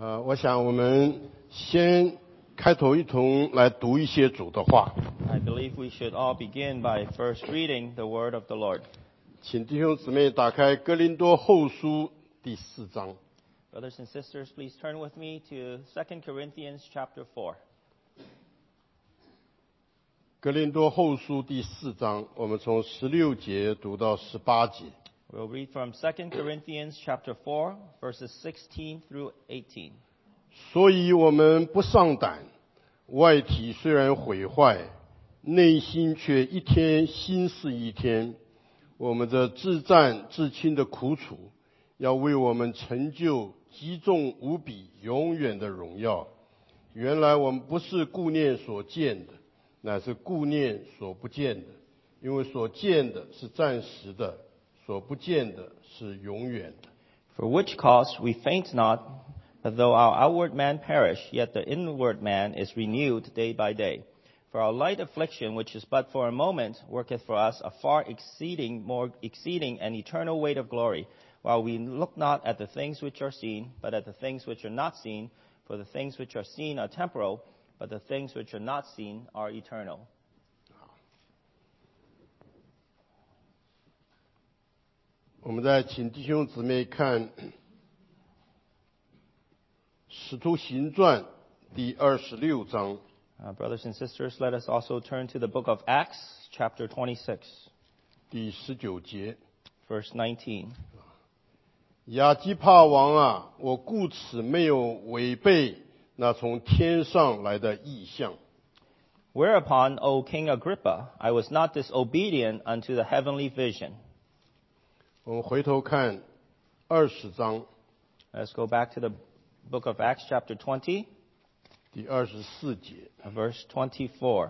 我想我们先开头一同来读一些主的话。 I believe we should all begin by first reading the word of the Lord. 请弟兄姊妹打开哥林多后书第4章。 Brothers and sisters, please turn with me to 2 Corinthians chapter 4. 哥林多后书第4章，我们从16节读到18节。 We'll read from 2 Corinthians chapter 4, verses 16 through 18. 所以我们不上胆，外体虽然毁坏，内心却一天新似一天。我们这至战至轻的苦楚，要为我们成就极重无比永远的荣耀。原来我们不是顾念所见的，乃是顾念所不见的，因为所见的是暂时的，所不见的是永远的。 For which cause we faint not, but though our outward man perish, yet the inward man is renewed day by day. For our light affliction, which is but for a moment, worketh for us a far exceeding and eternal weight of glory, while we look not at the things which are seen, but at the things which are not seen. For the things which are seen are temporal, but the things which are not seen are eternal. 我们再请弟兄姊妹看《使徒行传》第26章。 Brothers and sisters, let us also turn to the book of Acts, chapter 26, 第19节。 verse 19. 亚基帕王啊，我故此没有违背那从天上来的异象。 Whereupon, O King Agrippa, I was not disobedient unto the heavenly vision. 我们回头看20章 Let's go back to the book of Acts, chapter 20, 第24节。 verse 24.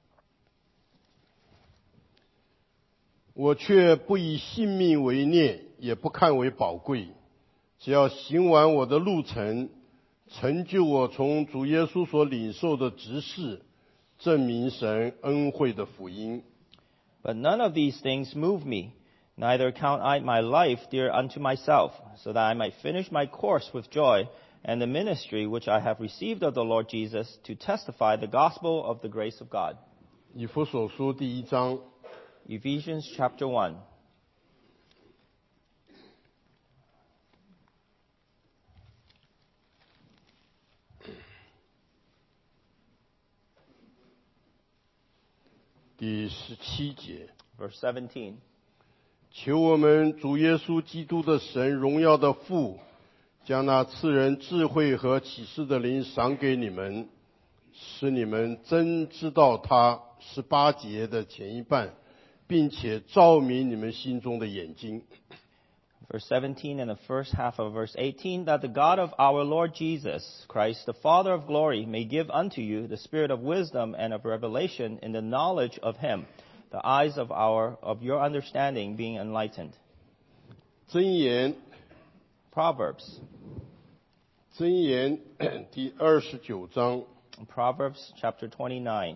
我却不以性命为念，也不看为宝贵，只要行完我的路程，成就我从主耶稣所领受的职事，证明神恩惠的福音。 But none of these things move me, neither count I my life dear unto myself, so that I might finish my course with joy, and the ministry which I have received of the Lord Jesus, to testify the gospel of the grace of God. 以弗所书第1章 Ephesians chapter 1. 第17节。 Verse 17. 求我们主耶稣基督的神荣耀的父，将那赐人智慧和启示的灵赏给你们，使你们真知道他18节的前一半，并且照明你们心中的眼睛。 Verse 17 and the first half of verse 18, that the God of our Lord Jesus Christ, the Father of glory, may give unto you the spirit of wisdom and of revelation in the knowledge of him, the eyes of your understanding being enlightened. 箴言 Proverbs 第29章 Proverbs chapter 29,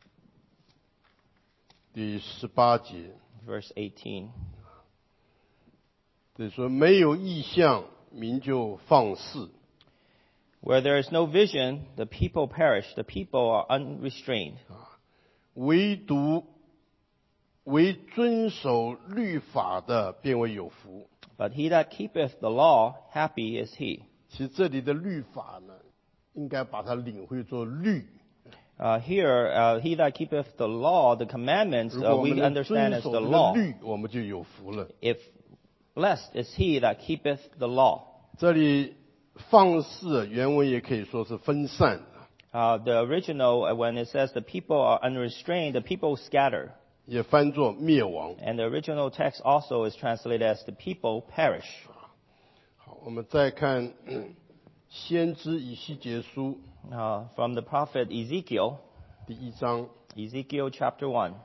第18节， verse 18. 这说没有异象，民就放肆。 Where there is no vision, the people perish, the people are unrestrained. 唯遵守律法的，便为有福。 But he that keepeth the law, happy is he. 其实这里的律法呢，应该把它领会作律。 Here, he that keepeth the law, the commandments, 如果我 we 们能 understand 遵 as 守 the 这个 law. 律，我们就有福了。 If blessed is he that keepeth the law. 这里放肆原文也可以说是分散。 The original, when it says the people are unrestrained, the people scatter. 也翻作灭亡。 And the original text also is translated as the people perish. 好，我们再看先知以西结书 From the prophet Ezekiel, 第1章 Ezekiel chapter 1,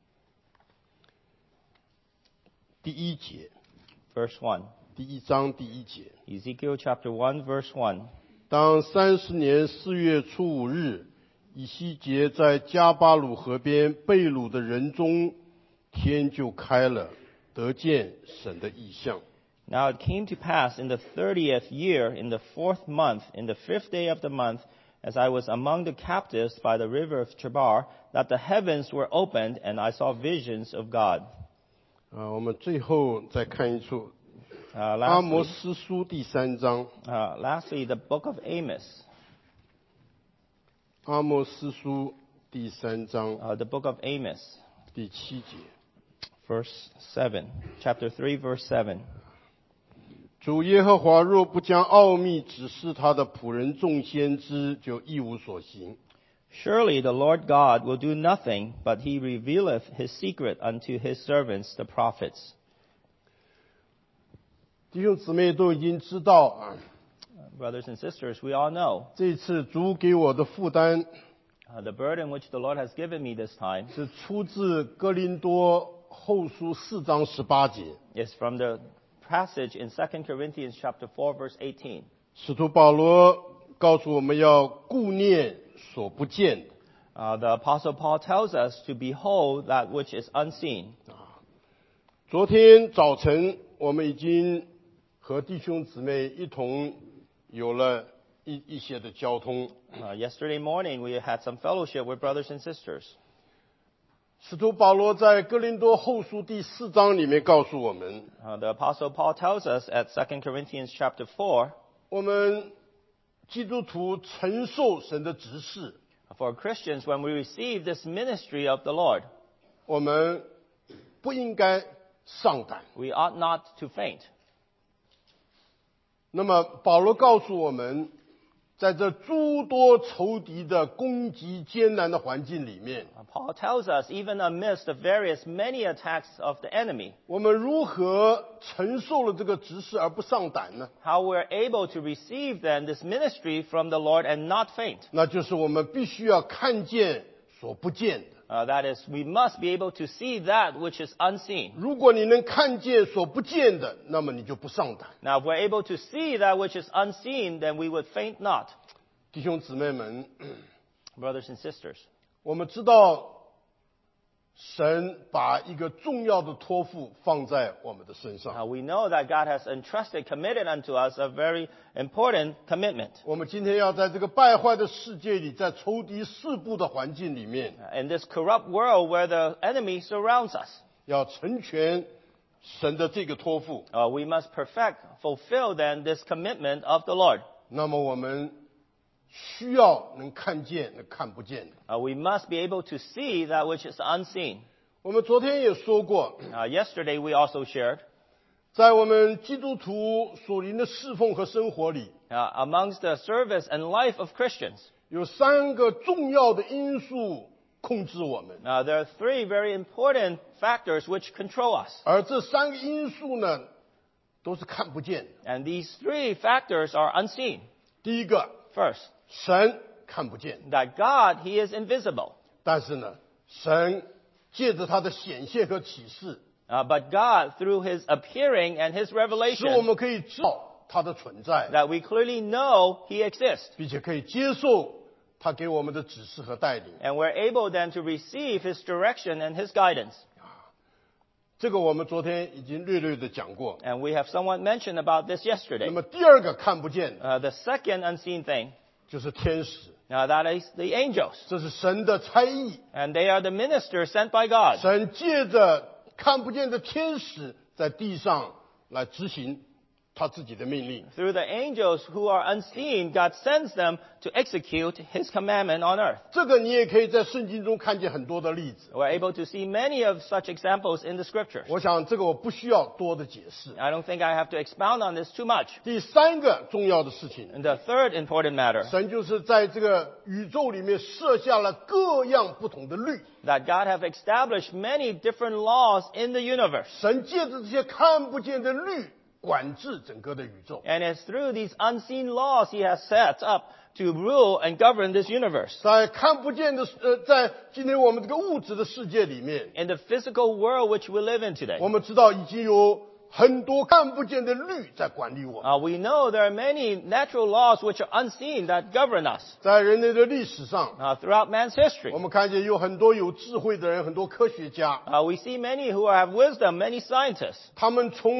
第1节， verse 1. 第1章第1节。 Ezekiel chapter 1, verse 1. 当30年4月初5日，以西结在加巴鲁河边被掳的人中，天就开了，得见神的异象。 Now it came to pass in the 30th year, in the 4th month, in the 5th day of the month, as I was among the captives by the river of Chebar, that the heavens were opened, and I saw visions of God. 我们最后再看一处阿摩 Lastly, 司书第3章， lastly, the book of Amos, 阿摩司书第3章 the book of Amos, 第7节。 verse 7, chapter 3, verse 7. 主耶和华若不将奥秘指示他的仆人众先知，就一无所行。 Surely the Lord God will do nothing, but he revealeth his secret unto his servants the prophets. 弟兄姊妹都已经知道啊， Brothers and sisters, we all know 这次主给我的负担 the burden which the Lord has given me this time 是出自哥林多后书4章18节。 is from the passage in 2 Corinthians chapter 4, verse 18. 使徒保罗告诉我们要顾念所不见的。 The Apostle Paul tells us to behold that which is unseen. 昨天早晨我们已经和弟兄姊妹一同有了一些的交通。 Yesterday morning we had some fellowship with brothers and sisters. 使徒保罗在哥林多后书第4章里面告诉我们， The Apostle Paul tells us at 2 Corinthians chapter 4, 我们基督徒承受神的指示， for Christians, when we receive this ministry of the Lord, 我们不应该上胆。 we ought not to faint. 那么保罗告诉我们，在这诸多仇敌的攻击艰难的环境里面， Paul tells us, even amidst the many attacks of the enemy, 我们如何承受了这个指示而不上胆呢？ how we're able to receive then this ministry from the Lord and not faint. 那就是我们必须要看见所不见的。 That is, we must be able to see that which is unseen. 如果你能看见所不见的，那么你就不上胆。 Now, if we're able to see that which is unseen, then we would faint not. 弟兄姊妹们， Brothers and sisters, 我们知道神把一个重要的托付放在我们的身上。 we know that God has committed unto us a very important commitment. 我们今天要在这个败坏的世界里，在仇敌四部的环境里面， In this corrupt world where the enemy surrounds us, 要成全神的这个托付。 we must fulfill then this commitment of the Lord. 那么我们需要能看见能看不见的。 We must be able to see that which is unseen. 我们昨天也说过， Yesterday we also shared 在我们基督徒属灵的侍奉和生活里， amongst the service and life of Christians, 有3个重要的因素控制我们， there are 3 very important factors which control us. 而这3个因素呢，都是看不见的。 And these 3 factors are unseen. 第一个， First, 神看不见， that God, He is invisible. 但是呢，神借着他的显现和启示， But God, through His appearing and His 使我 revelation, 们可以知道他的存在， that we clearly know He exists. 并且可以接受他给我们的指示和带领。 And we're able then to receive His direction and His guidance. 这个我们昨天已经略略的讲过。 And we have somewhat mentioned about this 那 yesterday. 么第二个看不见的 The second unseen thing, 就是天使， that is the angels. 这是神的差役。 And they are the ministers sent by God. 神借着看不见的天使在地上来执行他自己的命令。 Through the angels who are unseen, God sends them to execute His commandment on earth. 这个你也可以在圣经中看见很多的例子。 We're able to see many of such examples in the scriptures. 我想这个我不需要多的解释。 I don't think I have to expound on this too much. 第3个重要的事情， And the third important matter, 神就是在这个宇宙里面设下了各样不同的律。 that God have established many different laws in the universe. 神借着这些看不见的律管制整个的宇宙。 And it's through these unseen laws He has set up to rule and govern this universe. 在看不见的在今天我们这个物质的世界里面， In the physical world which we live in today, 我们知道已经有很多看不见的律在管理我们。 we know there are many natural laws which are unseen that govern us. 在人类的历史上， Throughout man's history, 我们看见有很多有智慧的人，很多科学家， we see many who have wisdom, many scientists. 他们从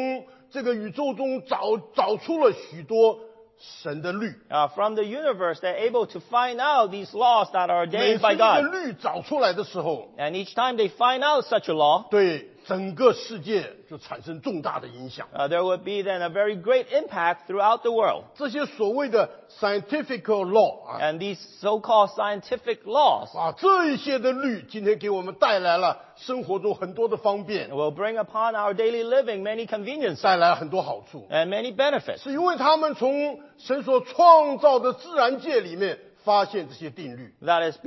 这个宇宙中找出了许多神的律。 From the universe, they're able to find out these laws that are 每 ordained 次 by 这个 God. 律找出来的时候， And each time they find out such a law, 对整个世界就产生重大的影响。 there would be then a very great impact throughout the world. 这些所谓的 scientific law And these so-called scientific laws 这一些的律，今天给我们带来了生活中很多的方便， will bring upon our daily living many conveniences 带来很多好处， and many benefits. 是因为他们从神所创造的自然界里面发现这些定律。 That is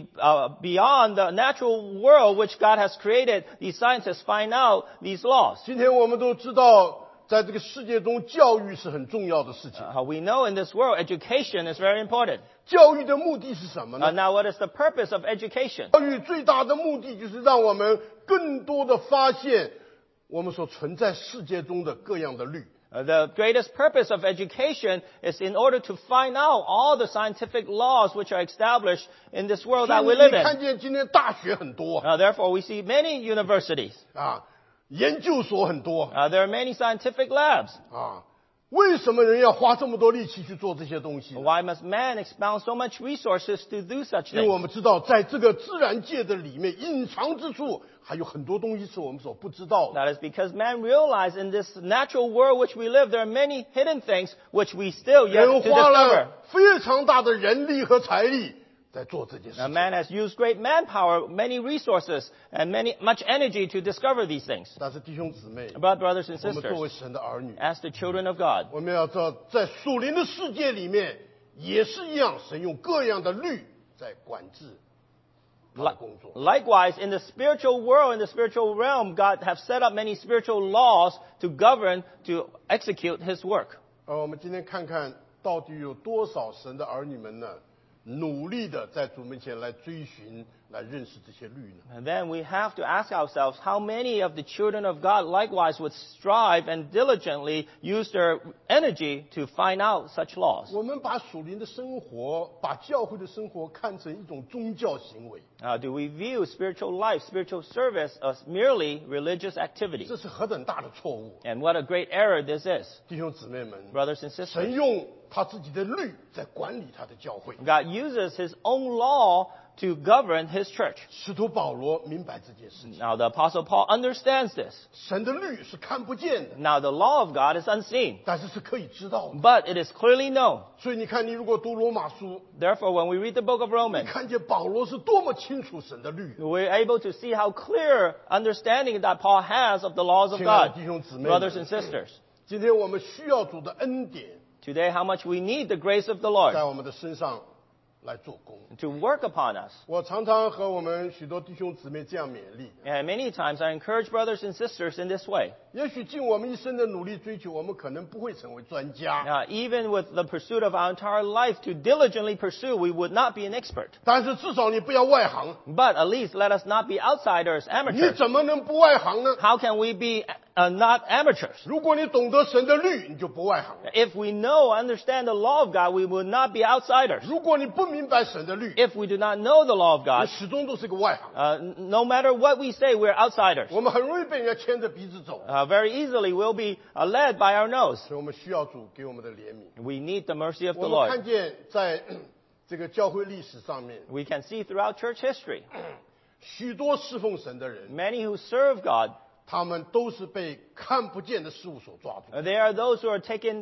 beyond the natural world which God has created. These scientists find out these laws. 今天我们都知道，在这个世界中，教育是很重要的事情。 We know in this world, education is very important. 教育的目的是什么呢？ Now, what is the purpose of education? 教育最大的目的就是让我们更多的发现我们所存在世界中的各样的律。 The greatest purpose of education is in order to find out all the scientific laws which are established in this world that we 所以 live 你看 in. 见今天大学很多 Therefore, we see many universities. 研究所很多 There are many scientific labs. 为什么人要花这么多力气去做这些东西呢？ Why must man expound so much resources to do such 因为我 things? 们知道，在这个自然界的里面，隐藏之处还有很多东西是我们所不知道的。 That is because man realized in this natural world which we live, there are many hidden things which we still yet 人 to 花 discover. 了非常大的人力和财力在做这件事 Now, 情。 man has used great manpower, many resources, and much energy to discover these things. 但是弟兄姊妹， But brothers and 我们作为 sisters, 神的儿女， as the children of God, 我们要知道，在属灵的世界里面也是一样，神用各样的律在管制他的工作。 likewise, in the spiritual world, in the spiritual realm, God have set up many spiritual laws to govern, to execute His work. 我们今天看看到底有多少神的儿女们呢，努力的在主面前来追寻、来认识这些律呢？ And then we have to ask ourselves, how many of the children of God likewise would strive and diligently use their energy to find out such laws? 我们把属灵的生活、把教会的生活看成一种宗教行为， Do we view spiritual life, spiritual service as merely religious activity? 这是何等大的错误！ And what a great error this is. 弟兄姊妹们， Brothers and 神 sisters, 用他自己的律在管理他的教会。 God uses His own law to govern His church. 使徒保罗明白这件事情， Now, the Apostle Paul understands this. 神的律是看不见的， Now, the law of God is unseen, 但是是可以知道的。 but it is clearly known. 所以你看，你如果读罗马书， Therefore, when we read the book of 你 Romans, 看见保罗是多么清楚神的律。 we're able to see how clear understanding that Paul has of the laws of 亲爱的 God. 弟兄姊妹们 Brothers and sisters, 今天我们需要主的恩典 today how much we need the grace of the Lord 在我们的身上来做工。 to work upon us. 我常常和我们许多弟兄姊妹这样勉励， And many times I encourage brothers and sisters in this way. 也许尽我们一生的努力追求，我们可能不会成为专家， Even with the pursuit of our entire life to diligently pursue, we would not be an expert. 但是至少你不要外行。 But at least let us not be outsiders, 你 amateurs. 怎么能不外行呢？ How can we be not amateurs? 如果你懂得神的律，你就不外行了； If we know, understand the law of God, we would not be outsiders. 如果你不明白神的律， If we do not know the law of 你 God, 始终都是个外行。 no matter what we say, we're outsiders. 我们很容易被人家牵着鼻子走， Very easily we'll be led by our nose. 所以我们需要主给我们的怜悯。 We need the mercy of the 我们看 Lord. 见在这个教会历史上面， We can see throughout church history, 许多侍奉神的人， many who serve God, 他们都是被看不见的事物所抓住。 there are those who are taken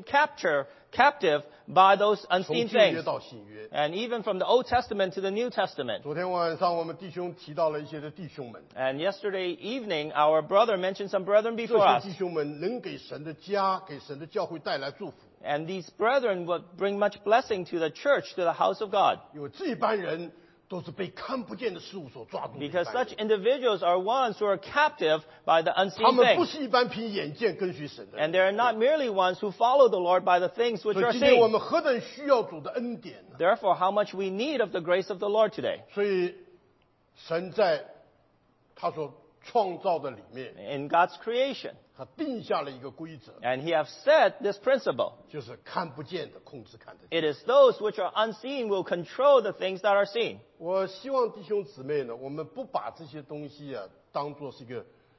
captive by those 从 unseen 旧约 things. 到新约。 And even from the Old Testament to the New Testament. 昨天晚上我们弟兄提到了一些的弟兄们， And yesterday evening, our brother mentioned some brethren 这 before 些 us. 弟兄们能给神的家、给神的教会带来祝福， And these brethren would bring much blessing to the church, to the house of God. 因为这般人都是被看不见的事物所抓住的一般 Because 人。 such individuals are ones who are captive by the 他 unseen 们不 things. 是一般凭眼见跟随神的人。 And they are not merely ones who follow the Lord by the things which 所以 are 今天我 seen. 们何等需要主的恩典呢？ Therefore, how much we need of the grace of the Lord today. 所以神在他所创造的里面， In God's creation. 他定下了一个规则， And He have set this principle. 就是看不见的控制看得见。 It is those which are unseen will control the things that are seen. 我希望弟兄姊妹呢，我们不把这些东西当做是一个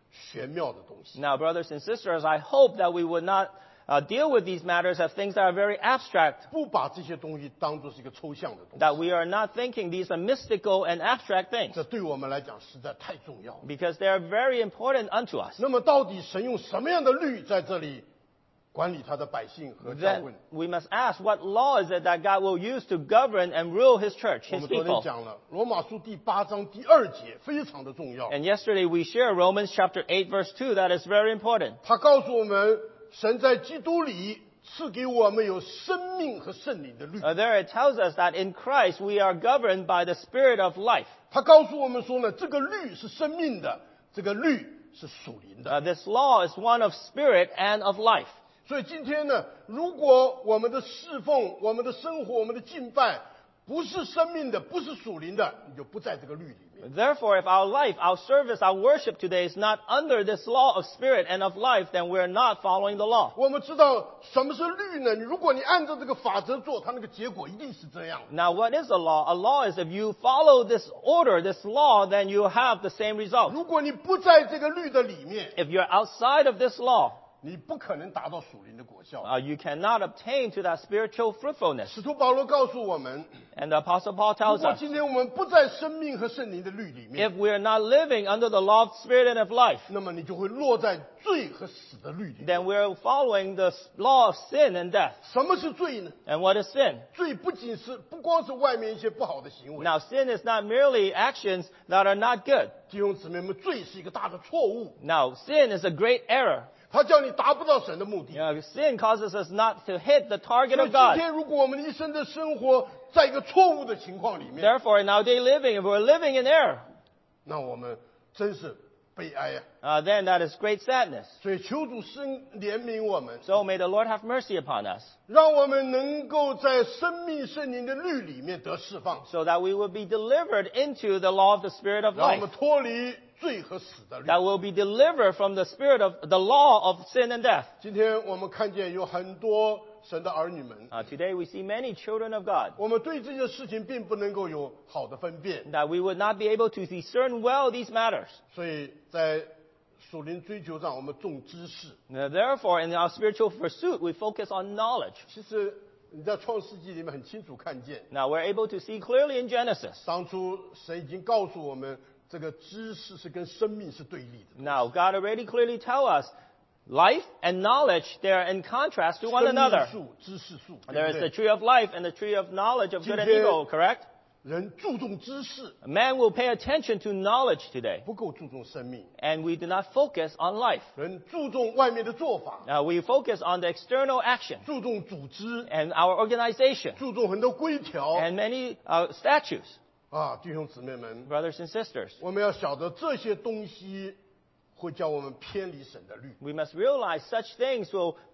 玄妙的东西。 Now, brothers and sisters, I hope that we would not deal with these matters as things that are very abstract, 不把这些东西当作是一个抽象的东 that 西， we are not thinking these are mystical and abstract things, 这对我们来讲实在太重要了。 because they are very important unto us. 那么，到底神用什么样的律在这里管理他的百姓和教会 Then we must ask, what law is it that God will use to govern and rule His church, 我 His 们昨天 people? 讲了罗马书第8章第2节，非常的重要。 And yesterday we shared Romans chapter 8 verse 2, that is very important. 他告诉我们，神在基督里赐给我们有生命和圣灵的律。 There it tells us that in Christ we are governed by the Spirit of life. 他告诉我们说呢，这个律是生命的，这个律是属灵的。 This law is one of spirit and of life. 所以今天呢，如果我们的侍奉、我们的生活、我们的敬拜不是生命的，不是属灵的，你就不在这个律里面。 Therefore, if our life, our service, our worship today is not under this law of spirit and of life, then we're not following the law. 我们知道什么是律呢？如果你按照这个法则做，它那个结果一定是这样。 Now, what is a law? A law is if you follow this order, this law, then you have the same result. 如果你不在这个律的里面， If you're outside of this law, 你不可能达到属灵的果效。 you cannot obtain to that spiritual fruitfulness. 使徒保罗告诉我们， And the Apostle Paul 如 tells 果 us, 今天我们不在生命和圣灵的律里面， if we're not living under the law of spirit and of life, 那么你就会落在罪和死的律里面。 then we're following the law of sin and death. 什么是罪呢？ And what is sin? 罪不光是外面一些不好的行为， Now, sin is not merely actions that are not good. 弟兄姊妹们，罪是一个大的错误， Now, sin is a great error. 它叫你达不到神的目的。 Sin causes us not to hit the target 所以 of 今 God. 天，如果我们一生的生活在一个错误的情况里面， Therefore, in our day living, if we're living in error, 那我们真是悲哀啊！ then that is great sadness. 所以求主生怜悯我们， So may the Lord have mercy upon us, 让我们能够在生命圣灵的律里面得释放， so that we will be delivered into the law of the Spirit of 让我 life, 们脱离罪和死的律。 that will be delivered from the spirit of the law of sin and death. 今天我们看见有很多神的儿女们， Today we see many children of God, 我们对这些事情并不能够有好的分辨， that we would not be able to discern well these matters. 所以在属灵追求上，我们重知识。 Therefore, in our spiritual pursuit, we focus on knowledge. 其实你在创世纪里面很清楚看见， Now, we're able to see clearly in Genesis. 当初神已经告诉我们，这个知识是跟生命是对立的。 Now, God already clearly tell us, life and knowledge, they are in contrast to one 生命 another. 树、知识树， There 对 is 不 the 对？ tree of life and the tree of knowledge of good and 今天 evil, correct? 人注重知识， Man will pay attention to knowledge today, 不够注重生命。 and we do not focus on life. 人注重外面的做法， We focus on the external action 注重组织， and our organization 注重很多规条 and many statutes. 啊，弟兄姊妹们， Brothers and sisters, 我们要晓得这些东西会叫我们偏离神的律。 we must realize such things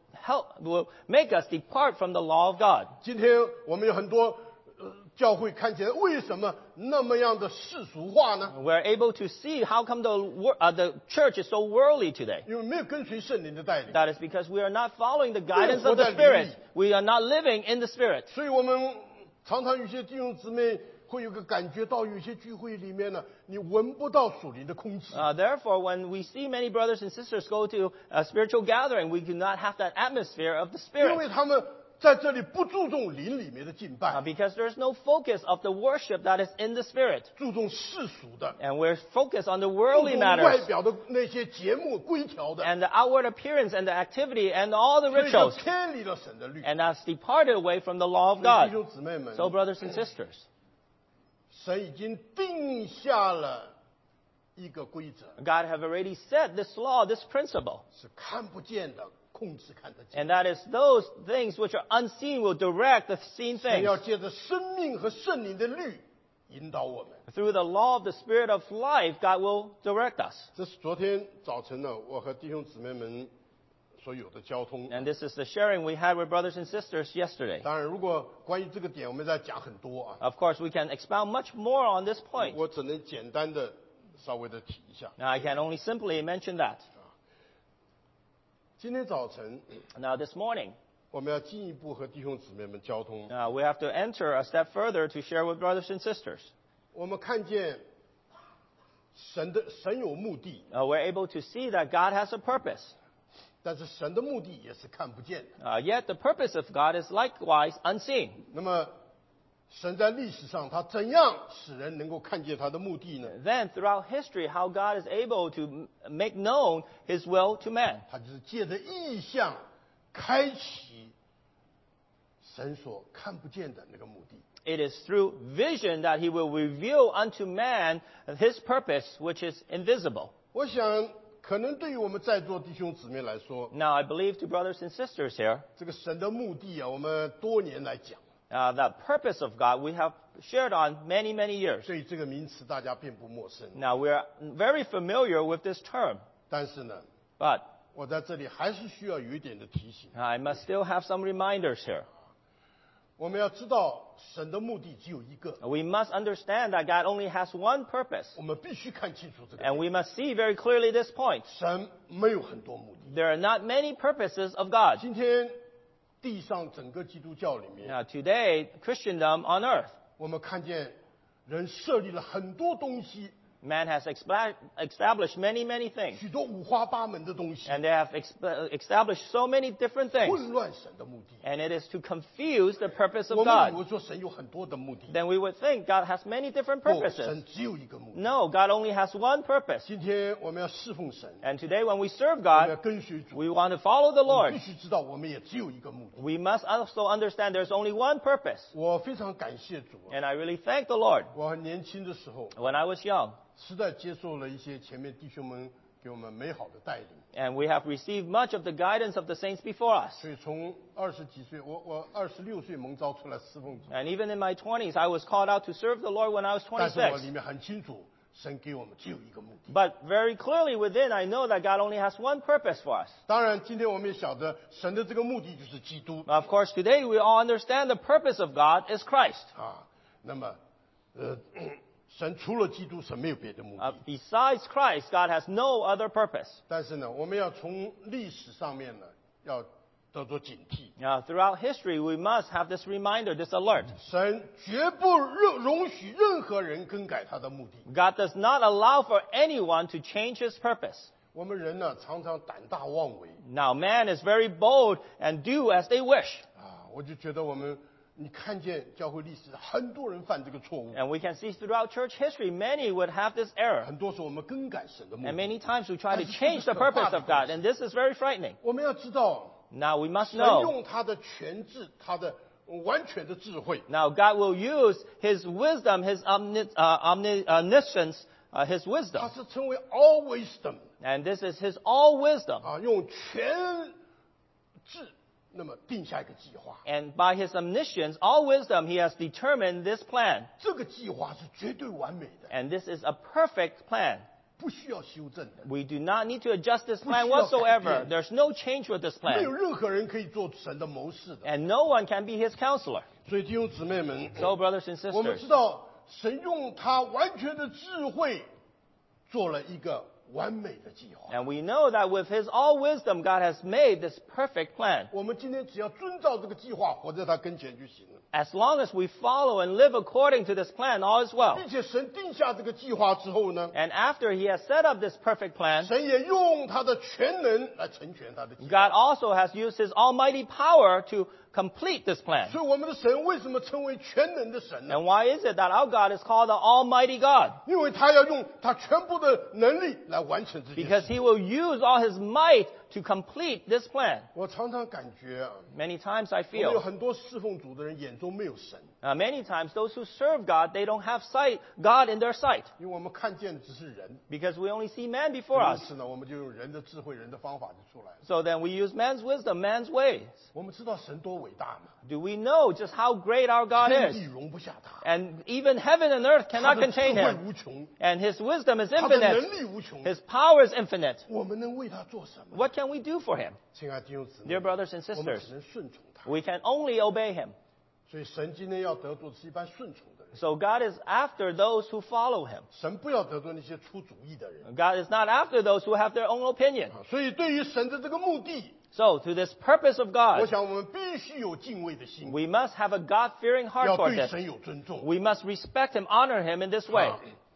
will make us depart from the law of God. 今天我们有很多教会看起来为什么那么样的世俗化呢？ We're able to see how come the church is so worldly today. 因为没有跟随圣灵的带领， That is because we are not following the guidance of the Spirit. We are not living in the Spirit. 所以我们常常有些弟兄姊妹会有个感觉到，有些聚会里面呢，你闻不到属灵的空气。 Therefore, when we see many brothers and sisters go to a spiritual gathering, we do not have that atmosphere of the 因 Spirit. 为他们在这里不注重灵里面的敬拜， Because there's no focus of the worship that is in the Spirit. 注重世俗的， And we're focused on the 注 worldly 重外 matters 表的那些节目规条的， and the outward appearance and the activity and all the 所以就 rituals. 偏离了神的律。 And has departed away from the law of 所以弟 God. 兄姊妹们， So, brothers and sisters, 神已经定下了一个规则， God have already set this law, this principle. 是看不见的控制看得见。 And that is those things which are unseen will direct the seen 神 things. 要借着生命和圣灵的律引导我们。 Through the law of the Spirit of life, God will direct us. 这是昨天早晨呢，我和弟兄姊妹们所有的交通。 And this is the sharing we had with brothers and sisters yesterday. 当然，如果关于这个点，我们再讲很多啊， Of course, we can expound much more on this point. 我只能简单的稍微的提一下。 Now, I can only simply mention that. 今天早晨， Now, this morning, 我们要进一步和弟兄姊妹们交通。 we have to enter a step further to share with brothers and sisters. 我们看见神有目的， we're able to see that God has a purpose. 但是神的目的也是看不见的。 Yet the purpose of God is likewise unseen. 那么，神在历史上他怎样使人能够看见他的目的呢？ Then, throughout history, how God is able to make known His will to man. 他就是借着意象开启神所看不见的那个目的。 It is through vision that He will reveal unto man His purpose, which is invisible. 我想，可能对于我们在座弟兄姊妹来说， Now, I believe to brothers and sisters here, 这个神的目的啊，我们多年来讲， the purpose of God we have shared on many, many years. 所以这个名词大家并不陌生。 Now, we're very familiar with this term, 但是呢， but 我在这里还是需要有一点的提醒。 I must still have some reminders here. 我们要知道，神的目的只有一个， We must understand that God only has one purpose, 我们必须看清楚这个。 and we must see very clearly this point. 神没有很多目的。 There are not many purposes of God. 今天地上整个基督教里面， Now, today, Christendom on earth, 我们看见人设立了很多东西， man has established many, many things, 许多五花八门的东西， and they have established so many different things, 混乱神的目的。 and it is to confuse the purpose 我 of 们以 God. 为说神有很多的目的， Then we would think God has many different 不， purposes. 神只有一个目的。 No, God only has one purpose. 今天我们要侍奉神， And today, when we serve 我们要 God, 跟随主， we want to follow the 我们 Lord. 必须知道我们也只有一个目的。 We must also understand there's only one purpose. 我非常感谢主啊， And I really thank the Lord. 我很年轻的时候， When I was young, 实在接受了一些前面弟兄们给我们美好的带领， and we have received much of the guidance of the saints before us. 所以从20几岁，我26岁蒙召出来侍奉主， And even in my 20s, I was called out to serve the Lord when I was 但是我 26. 里面很清楚，神给我们只有一个目的。 But very clearly within, I know that God only has one purpose for us. 当然，今天我们也晓得神的这个目的就是基督 Of course, today we all understand the purpose of God is Christ. 啊。那么，神除了基督，神没有别的目的。 Besides Christ, God has no other purpose. 但是呢，我们要从历史上面呢，要得做警惕。 Now, throughout history, we must have this reminder, this alert. 神绝不容许任何人更改他的目的。 God does not allow for anyone to change his purpose. 我们人呢，常常胆大妄为 Now, man is very bold and do as they wish. 啊，我就觉得你看见教会历史，很多人犯这个错误， And we can see throughout church history, many would have this error. 很多时候我们更改神的目 And 的。 many times we try to change the purpose of God, and this is very frightening. 我们要知道， Now, we must 神 know. 用他的全智，他的完全的智慧， Now, God will use His wisdom, His omniscience, His 他 wisdom. 是称为 all wisdom And this is His all wisdom. 啊，用全智那么定下一个计划。 And by His omniscience, all wisdom, He has determined this plan. 这个计划是绝对完美的， And this is a perfect plan. 不需要修正的， We do not need to adjust this plan 不需要改变。 whatsoever. There's no change with this 没有 plan. 任何人可以做神的谋士的。 And no one can be His counselor. 所以弟兄姊妹们， So, brothers and 我们 sisters, 知道神用他完全的智慧做了一个完美的计划。 and we know that with His all wisdom, God has made this perfect plan. 我们今天只要遵照这个计划，活在他跟前就行了。 As long as we follow and live according to this plan, all is well. 并且神定下这个计划之后呢， And after He has set up this perfect plan, 神也用他的全能来成全他的计 God 划。 also has used His almighty power to complete this plan. 所以我们的神为什么称为全能的神呢？ And why is it that our God is called the Almighty God? 因为他要用他全部的能力来完成这件 Because 事。 He will use all His might to complete this plan. 我常常感觉啊， Many times I 我们有 feel, 很多侍奉主的人眼中没有神， many times those who serve God, they don't have God in their sight. 因为我们看见的只是人。 Because we only see man before 因 us. 此呢，我们就用人的智慧、人的方法就出来了。 So then we use man's wisdom, man's ways. 我们知道神多伟大嘛， Do we know just how great our God 天 is? 地容不下他， And even heaven and earth 他 cannot 的智 contain 慧 Him. 无穷， And His wisdom is 他的能 infinite. 力无穷。 His power is infinite. 我们能为他做什么？ What can we do for Him? 亲爱的弟兄姊妹 Dear brothers and 我们 sisters, 只能顺从他。 we can only obey Him. 所以神今天要得罪的是一般顺从的人， So God is after those who follow Him. 神不要得罪那些出主意的人。 God is not after those who have their own opinion. 所以对于神的这个目的， So to this purpose of 我 God, 想我们必须有敬畏的心， we must have a God-fearing heart 要 for 对 this. 神有尊重。 We must respect Him, honor Him in this way. 啊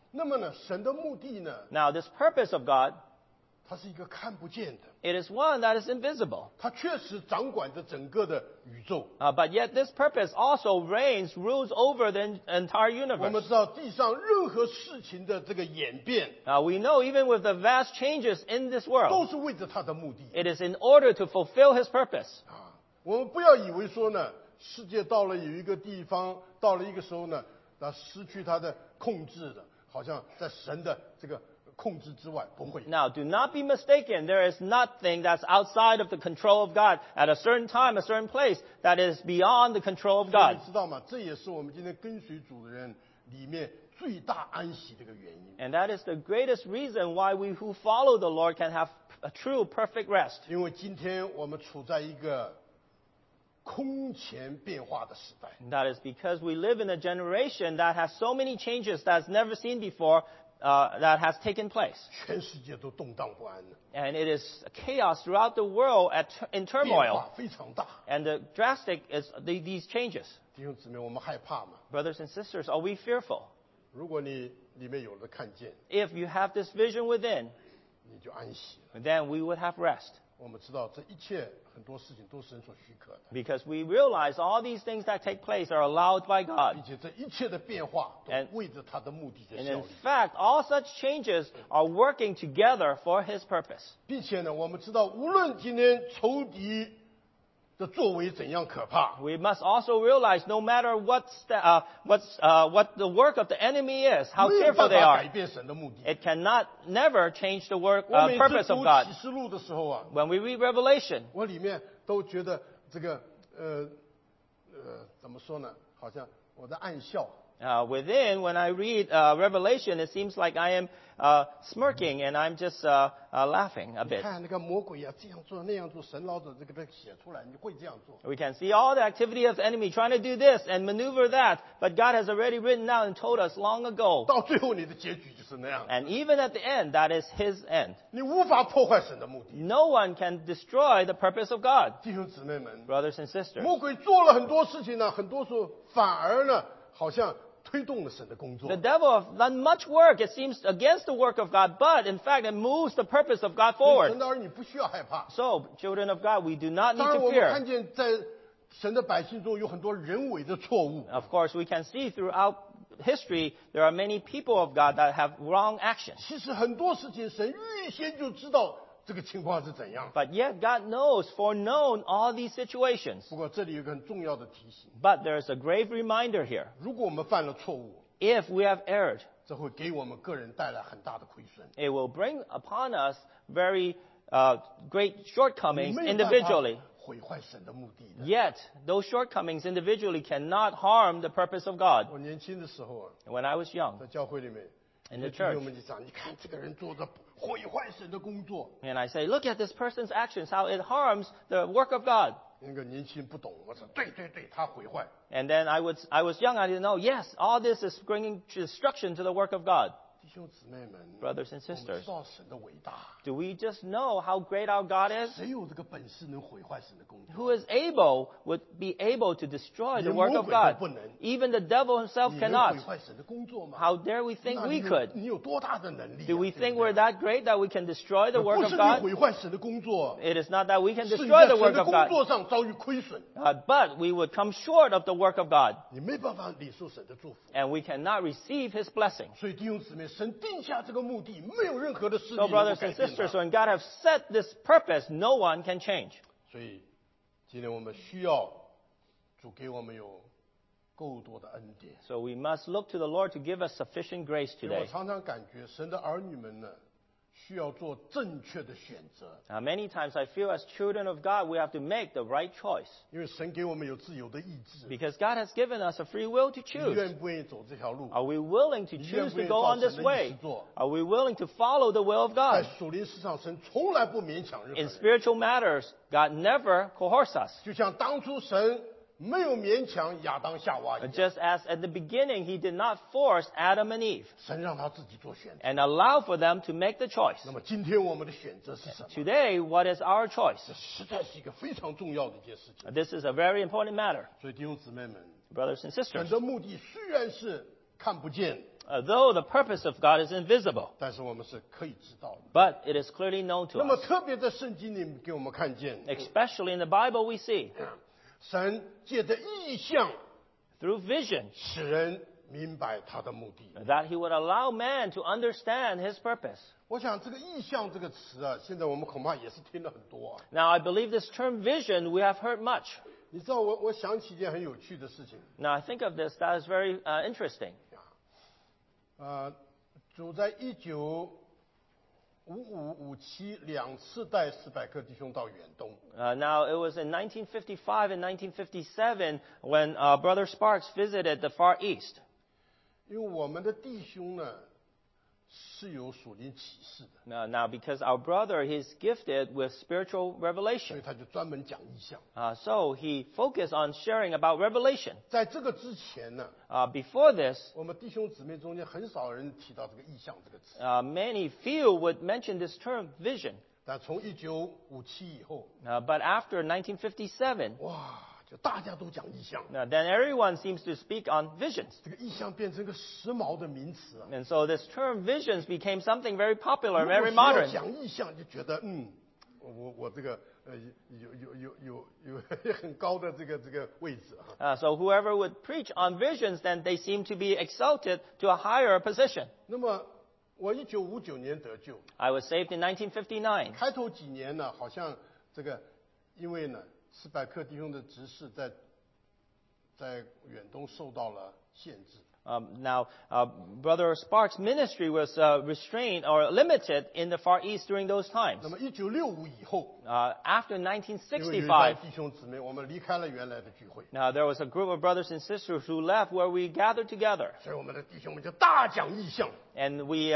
那么呢，神的目的呢， Now, this purpose of God, 它是一个看不见的， it is one that is invisible. 它确实掌管着整个的宇宙。 But yet this purpose also rules over the entire 我们 universe. 知道地上任何事情的这个演变， We know even with the vast changes in this 都 world, 是为着他的目的 it is in order to fulfill His purpose. 啊。我们不要以为说呢，世界到了有一个地方，到了一个时候呢，失去它的控制的，好像在神的这个控制之外，不会。 Now, do not be mistaken. There is nothing that's outside of the control of God at a certain time, a certain place, that is beyond the control of 所以 God. 你知道吗？这也是我们今天跟随主的人里面最大安息的一个原因。 And that is the greatest reason why we who follow the Lord can have a true perfect rest. 因为今天我们处在一个空前变化的时代， That is because we live in a generation that has so many changes that's never seen before that has taken place. 全世界都动荡不安的， And it is chaos throughout the world in 变 turmoil. 化非常大。 And the drastic is these changes. 弟兄姊妹，我们害怕吗？ Brothers and sisters, are we fearful? 如果你里面有了看见， If you have this vision within, 你就安息了。 then we would have rest. 我们知道这一切很多事情都是神所许可的， Because we realize all these things that take place are allowed by 并 God. 且这一切的变化都 And- 为着他的目的在 And 效 in 力， fact, all such changes are working together for His purpose. 并且呢，我们知道无论今天仇敌的作为怎样可怕， We must also realize no matter what the work of the enemy is, how 没有 fearful 办 they 法 are, 改变神的目的。 it cannot never change the 我每次 purpose 读 of God. 启示录的时候啊， When we read Revelation, 我里面都觉得这个怎么说呢？好像我在暗笑。 when I read Revelation, it seems like I am smirking and I'm just laughing a bit. 看那个魔鬼啊，这样做那样做，神老者这个被写出来，你会这样做。 We can see all the activity of the enemy trying to do this and maneuver that, but God has already written down and told us long ago. 到最后你的结局就是那样， And even at the end, that is His end. 你无法破坏神的目的。 No one can destroy the purpose of God, 弟兄姊妹们， brothers and sisters. 魔鬼做了很多事情呢，很多时候反而呢，好像推动了神的工作 The。devil has done much work, it seems, against the work of God, but in fact, it moves the purpose of God 神 forward. 的儿女不需要害怕。 So, children of God, we do not need 当然， to 我们看 fear. 见在神的百姓中有很多人为的错误， Of course, we can see throughout history, there are many people of God that have wrong actions. 其实很多事情神预先就知道这个情况是怎样。 But yet, God knows, foreknown all these situations. 不过这里有一个很重要的提醒： But there is a grave reminder here. 如果我们犯了错误， If we have erred, 这会给我们个人带来很大的亏损。 it will bring upon us very great 你 shortcomings 没有办法 individually. 毁坏神的目的的。 Yet, those shortcomings individually cannot harm the purpose of God. 我年轻的时候啊， When I was young 在教会里面， in the 弟兄 church, 们就讲，你看这个人做的毁坏神的工作。 and I say, look at this person's actions, how it harms the work of God. 那个年轻人不懂，我说对对对，他毁坏。 And then I was young, I didn't know, yes, all this is bringing destruction to the work of God. 弟兄姊妹们， Brothers and 我们 sisters, 知道神的伟大， do we just know how great our God is? 谁有这个本事能毁坏神的工作？ Who is would be able to destroy the 连 work 魔 of 鬼都 God? 不能， Even the devil himself 你能 cannot. 毁坏神的工作吗？ How dare we think 那 we 你有 could? 你有多大的能力啊？ Do we 对 think 不对 we're that great that we can destroy the work 不 of 是你 God? 毁坏神的工作， It is not that we can 是你 destroy 在 the 神 work 的 of 工 God, 作上遭遇亏损， but we would come short of the work of God, 你没办法领受神的祝福。 and we cannot receive His blessing. 所以弟兄姊妹，神定下这个目的，没有任何的势力 So, 能够 brothers 改 and 变 sisters, 它。 when God has set this purpose, no one can change. 所以今天我们需要主给我们有够多的恩典。 So we must look to the Lord to give us sufficient grace 因为我 today. 常常感觉神的儿女们呢，需要做正确的选择， Many times I feel as children of God, we have to make the right choice. 因为神给我们有自由的意志。 Because God has given us a free will to 你 choose. 愿不愿意走这条路？ Are we willing to 你愿 choose 不愿 to 意 go 照 on 神 this 的意 way? 思做？ Are we willing to follow the will of 在 God? 属灵事上，神从来不勉强任何 In 人。 spiritual matters, God never coerces us. 就像当初神没有勉强亚当夏娃一样， Just as at the beginning, He did not force Adam and Eve 神让他自己做选择。 and allow for them to make the choice. 那么今天我们的选择是什么？ Today, what is our choice? 这实在是一个非常重要的一件事情。 This is a very important matter, 所以弟兄姊妹们， brothers and 神 sisters. 的目的虽然是看不见， Though the purpose of God is invisible, 但是我们是可以知道的。 but it is clearly known to 那么 us. 特别在圣经里面给我们看见， Especially in the Bible we see, 神借着异象 through vision, 使人明白他的目的。 that he would allow man to understand his purpose. 我想这个异象这个词啊，现在我们恐怕也是听了很多啊。 Now, I believe this term vision we have heard much. 你知道我想起一件很有趣的事情， Now, I think of this, that is very interesting. 主在1955、57两次带史百克弟兄到远东。 Now, it was in 1955 and 1957 when Brother Sparks visited the Far East. 因为我们的弟兄呢是有属灵启示的， Now, because our brother, he's gifted with spiritual 所以 revelation. 他就专门讲异象。 So he focused on sharing about revelation. 在这个之前呢， Before this, 我们弟兄姊妹中间很少人提到这个异象这个词， many few would mention this term vision. 但从1957以后， But after 1957, 哇，就大家都讲异象， then everyone seems to speak on visions. 这个异象变成一个时髦的名词啊。 And so this term visions became something very popular, 如果 very 需要 modern. 讲异象，就觉得我这个有很高的这个位置啊。 So whoever would preach on visions, then they seem to be exalted to a higher position. 那么我1959年得救， I was saved in 1959. 开头几年呢，好像这个因为呢史百克弟兄的执事在远东受到了限制。 Now, Brother Sparks' ministry was restrained or limited in the Far East during those times. 那么1965以后， After 因为有一 1965, 班弟兄姊妹，我们离开了原来的聚会， there was a group of brothers and sisters who left where we gathered together. 所以我们的弟兄们就大讲异象。 And we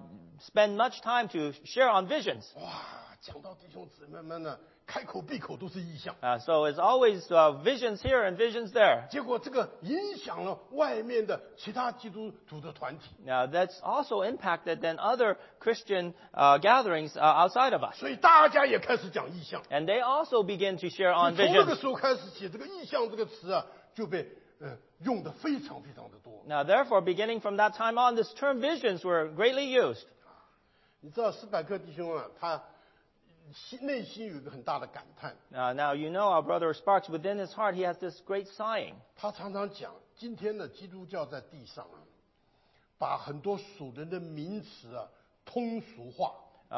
spend much time to share on visions. 哇，讲到弟兄姊妹们呢，开口闭口都是异象。 So it's always visions here and visions there. 结果这个影响了外面的其他基督徒的团体， Now, that's also impacted then other Christian gatherings outside of us. 所以大家也开始讲异象。 And they also begin to share 从 on 那个 visions. 时候开始起，这个异象这个词啊，就被用的非常非常的多。 Now, therefore, beginning from that time on, this term visions were greatly used. 你知道史百克弟兄啊，他内心有一个很大的感叹， Now, you know our brother Sparks, within his heart, he has this great sighing. 他常常讲，今天的基督教在地上啊，把很多属人的名词啊通俗化。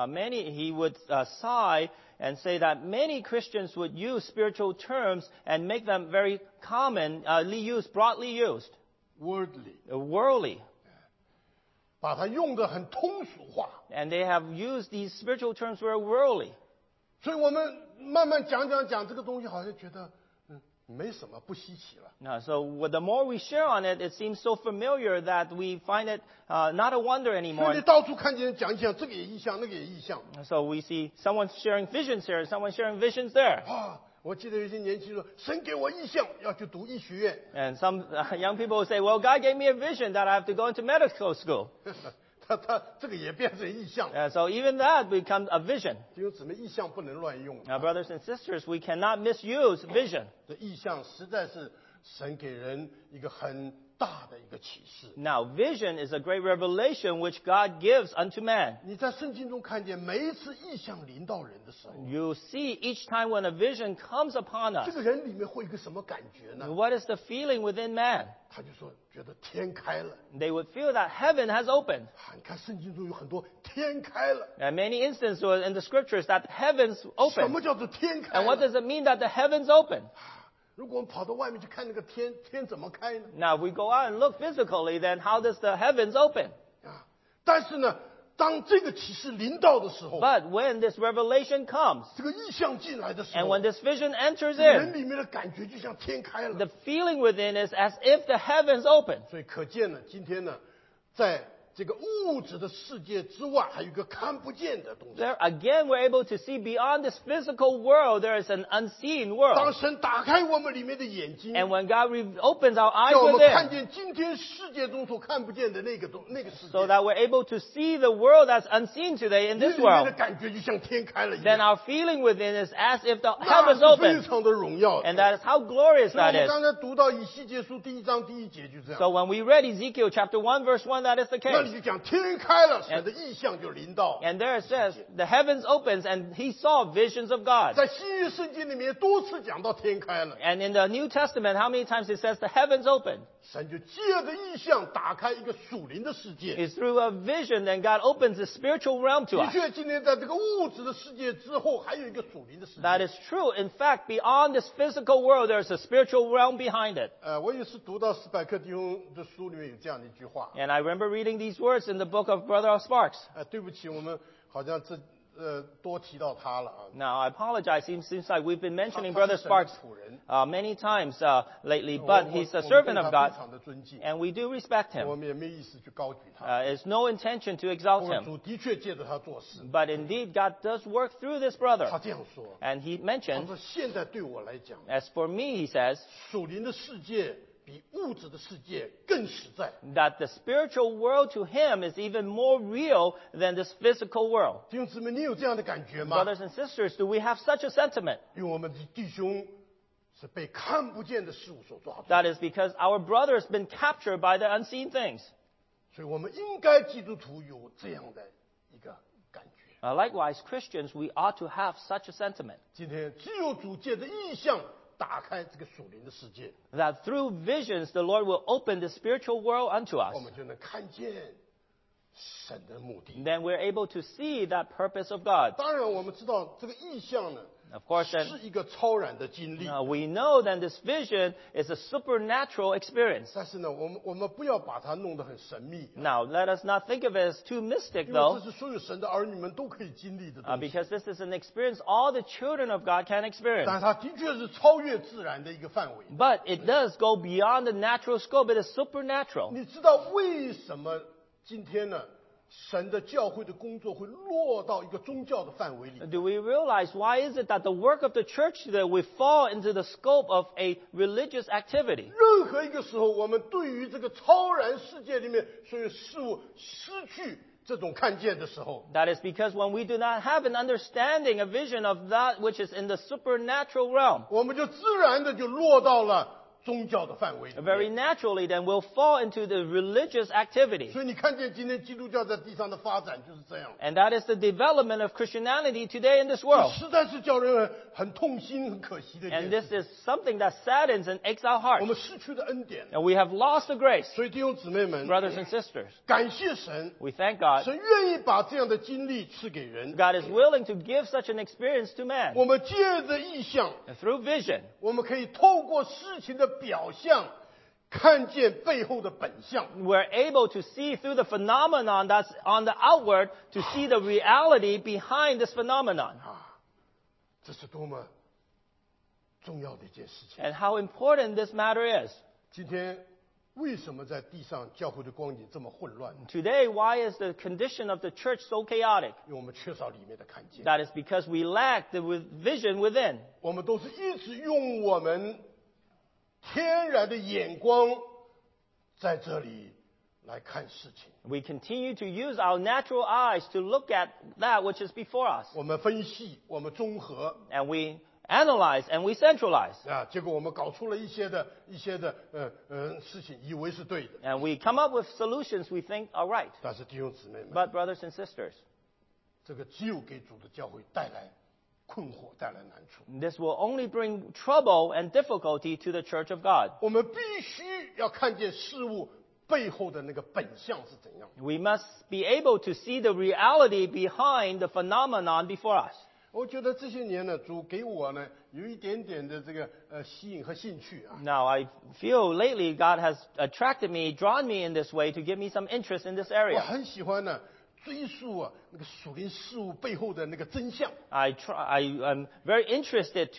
He would sigh and say that many Christians would use spiritual terms and make them very commonly used, broadly used, worldly， worldly. 把它用得很通俗化， And they have used these spiritual terms very worldly. 所以我们慢慢讲这个东西，好像觉得没什么，不稀奇了。 So the more we share on it, it seems so familiar that we find it not a wonder 所以 anymore. 你到处看见人讲异象，这个也异象，那个也异象 So we see someone sharing visions here, someone sharing visions there. 啊！我记得有些年轻人说，神给我异象，要去读医学院。 And some young people will say, well, God gave me a vision that I have to go into medical school. 他这个也变成异象。 So even that becomes a vision. 弟兄姊妹，异象不能乱用。 Now, brothers and sisters, we cannot misuse vision. 这异象实在是神给人一个很大的一个启示。 Now, vision is a great revelation which God gives unto man. 你在圣经中看见，每一次异象临到人的时候， You see each time when a vision comes upon 这 us, 个人里面会有一个什么感觉呢？ what is the feeling within man? 他就说，觉得天开了。 They would feel that heaven has opened. 你看圣经中有很多天开了。 And many instances in the scriptures that heavens 什 open. 么叫做天开 And what 了？ does it mean that the heavens open? 如果我们跑到外面去看那个天，天怎么开呢？ Now, if we go out and look physically, then how does the heavens open? 啊！但是呢，当这个启示临到的时候， But when this revelation comes, 这个意象进来的时 and 候， when this vision enters 人 in, 里面的感觉就像天开了。 the feeling within is as if the heavens open. 所以可见呢，今天呢，在这个物质的世界之外，还有一个看不见的东西。 There again, we're able to see beyond this physical world, there is an unseen 当 world. 神打开我们里面的眼睛， And when God opens our eyes 叫我们看 within, 见今天世界中所看不见的那个世 so 界， that we're able to see the world that's unseen today in 你 this 里面的 world, 感觉就像天开了一 then 样， our feeling within is as if the 那 heavens 是非 open. 常的荣耀的。 And that is how glorious 所以我 that 们 is. 刚才读到以西结书第1章第1节就这样， So when we read Ezekiel chapter 1 verse 1, that is the 那 case. 你就讲天开了，神的意象就临到。 And there it says, the heavens opens and he saw visions of God. 在新约圣经里面多次讲到天开了， And in the New Testament, how many times it says the heavens open? 神就借着意象打开一个属灵的世界。 It's through a vision that God opens the spiritual realm to 的 us. 确，今天在这个物质的世界之后，还有一个属灵的世 That 界。 is true. In fact, beyond this physical world, there's a spiritual realm behind it. 我也是读到史百克弟兄的书里面有这样的一句话。 And I remember reading these words in the book of Brother of Sparks. 对不起，我们好像多提到他了啊。 Now, I apologize. Seems like we've been 他 mentioning 他 Brother 是神的 Sparks 仆人， many times lately, 我 but 我 he's a 我们 servant 对 of 他 God, 非常的尊敬， and we do respect 我 him. 们也没意思去高举他。 It's no intention to exalt 我们 him. 主的确借着他做事。 But indeed, God does work through this brother. 他这样说， And he 他 mentioned, 说现在对我来讲， as for me, he says, 属灵的世界比物质的世界更实在。 that the spiritual world to him is even more real than this physical world. 弟兄姊妹，你有这样的感觉吗？ Brothers and sisters, do we have such a sentiment? 因为我们的弟兄是被看不见的事物所抓住， That is because our brother has been captured by the unseen things. 所以我们应该基督徒有这样的一个感觉。 Likewise, Christians, we ought to have such a sentiment. 今天只有主借着意象打开这个属灵的世界， That through visions, the Lord will open the spiritual world unto us. 我们就能看见神的目的。 Then we're able to see that purpose of God. 当然，我们知道这个意象呢， Of course, then, 是一个超然的经历。 we know that this vision is a supernatural experience. 但是呢，我们不要把它弄得很神秘， Now, let us not think of it as too mystic, 因为 though, 这是所有神的儿女们都可以经历的东西。 because this is an experience all the children of God can 但 experience. 它的确是超越自然的一个范围。 But it does go beyond the natural scope. It is supernatural. 你知道为什么今天呢，神的教会的工作会落到一个宗教的范围里？ Do we realize why is it that the work of the church today will fall into the scope of a religious activity? 任何一个时候，我们对于这个超然世界里面所有事物失去这种看见的时候， That is because when we do not have an understanding, a vision of that which is in the supernatural realm, 我们就自然的就落到了宗教的范围里 very 面。 naturally then we'll fall into the religious activity. 所以你看见今天基督教在地上的发展就是这样， And that is the development of Christianity today in this 这 world. 实在是叫人很痛心、很可惜的一 And 件 this 事。 is something that saddens and aches our 我 hearts. 们失去了恩典， And we have lost the grace. 所以弟兄姊妹们， Brothers and sisters, 感谢神， we thank God. 神愿意把这样的经历赐给人。 God is willing to give such an experience to man. 我们借着意象， And through vision, 我们可以透过事情的表象，看见背后的本相。 we're able to see through the phenomenon that's on the outward to see the reality behind this phenomenon. 这是多么重要的一件事情。 And how important this matter is. 今天为什么在地上教会的光景这么混乱？ Today, why is the condition of the church so chaotic? 因为我们缺少里面的看见。 That is because we lack the vision within. 我们都是一直用我们天然的眼光在这里来看事情。 We continue to use our natural eyes to look at that which is before us. 我们分析，我们综合 And we analyze and we centralize. 结果我们搞出了一些的事情，以为是对的。 And we come up with solutions we think are right. 但是弟兄姊妹们， But brothers and sisters, 这个只有给主的教会带来困惑，带来难处。 this will only bring trouble and difficulty to the church of God. 我们必须要看见事物背后的那个本相是怎样。 We must be able to see the reality behind the phenomenon before us. 我觉得这些年呢，主给我呢有一点点的这个吸引和兴趣啊。 Now, I feel lately God has attracted me, drawn me in this way to give me some interest in this 我 area. 很喜欢呢追溯那个属灵事物背后的那个真相。 I'm very interested to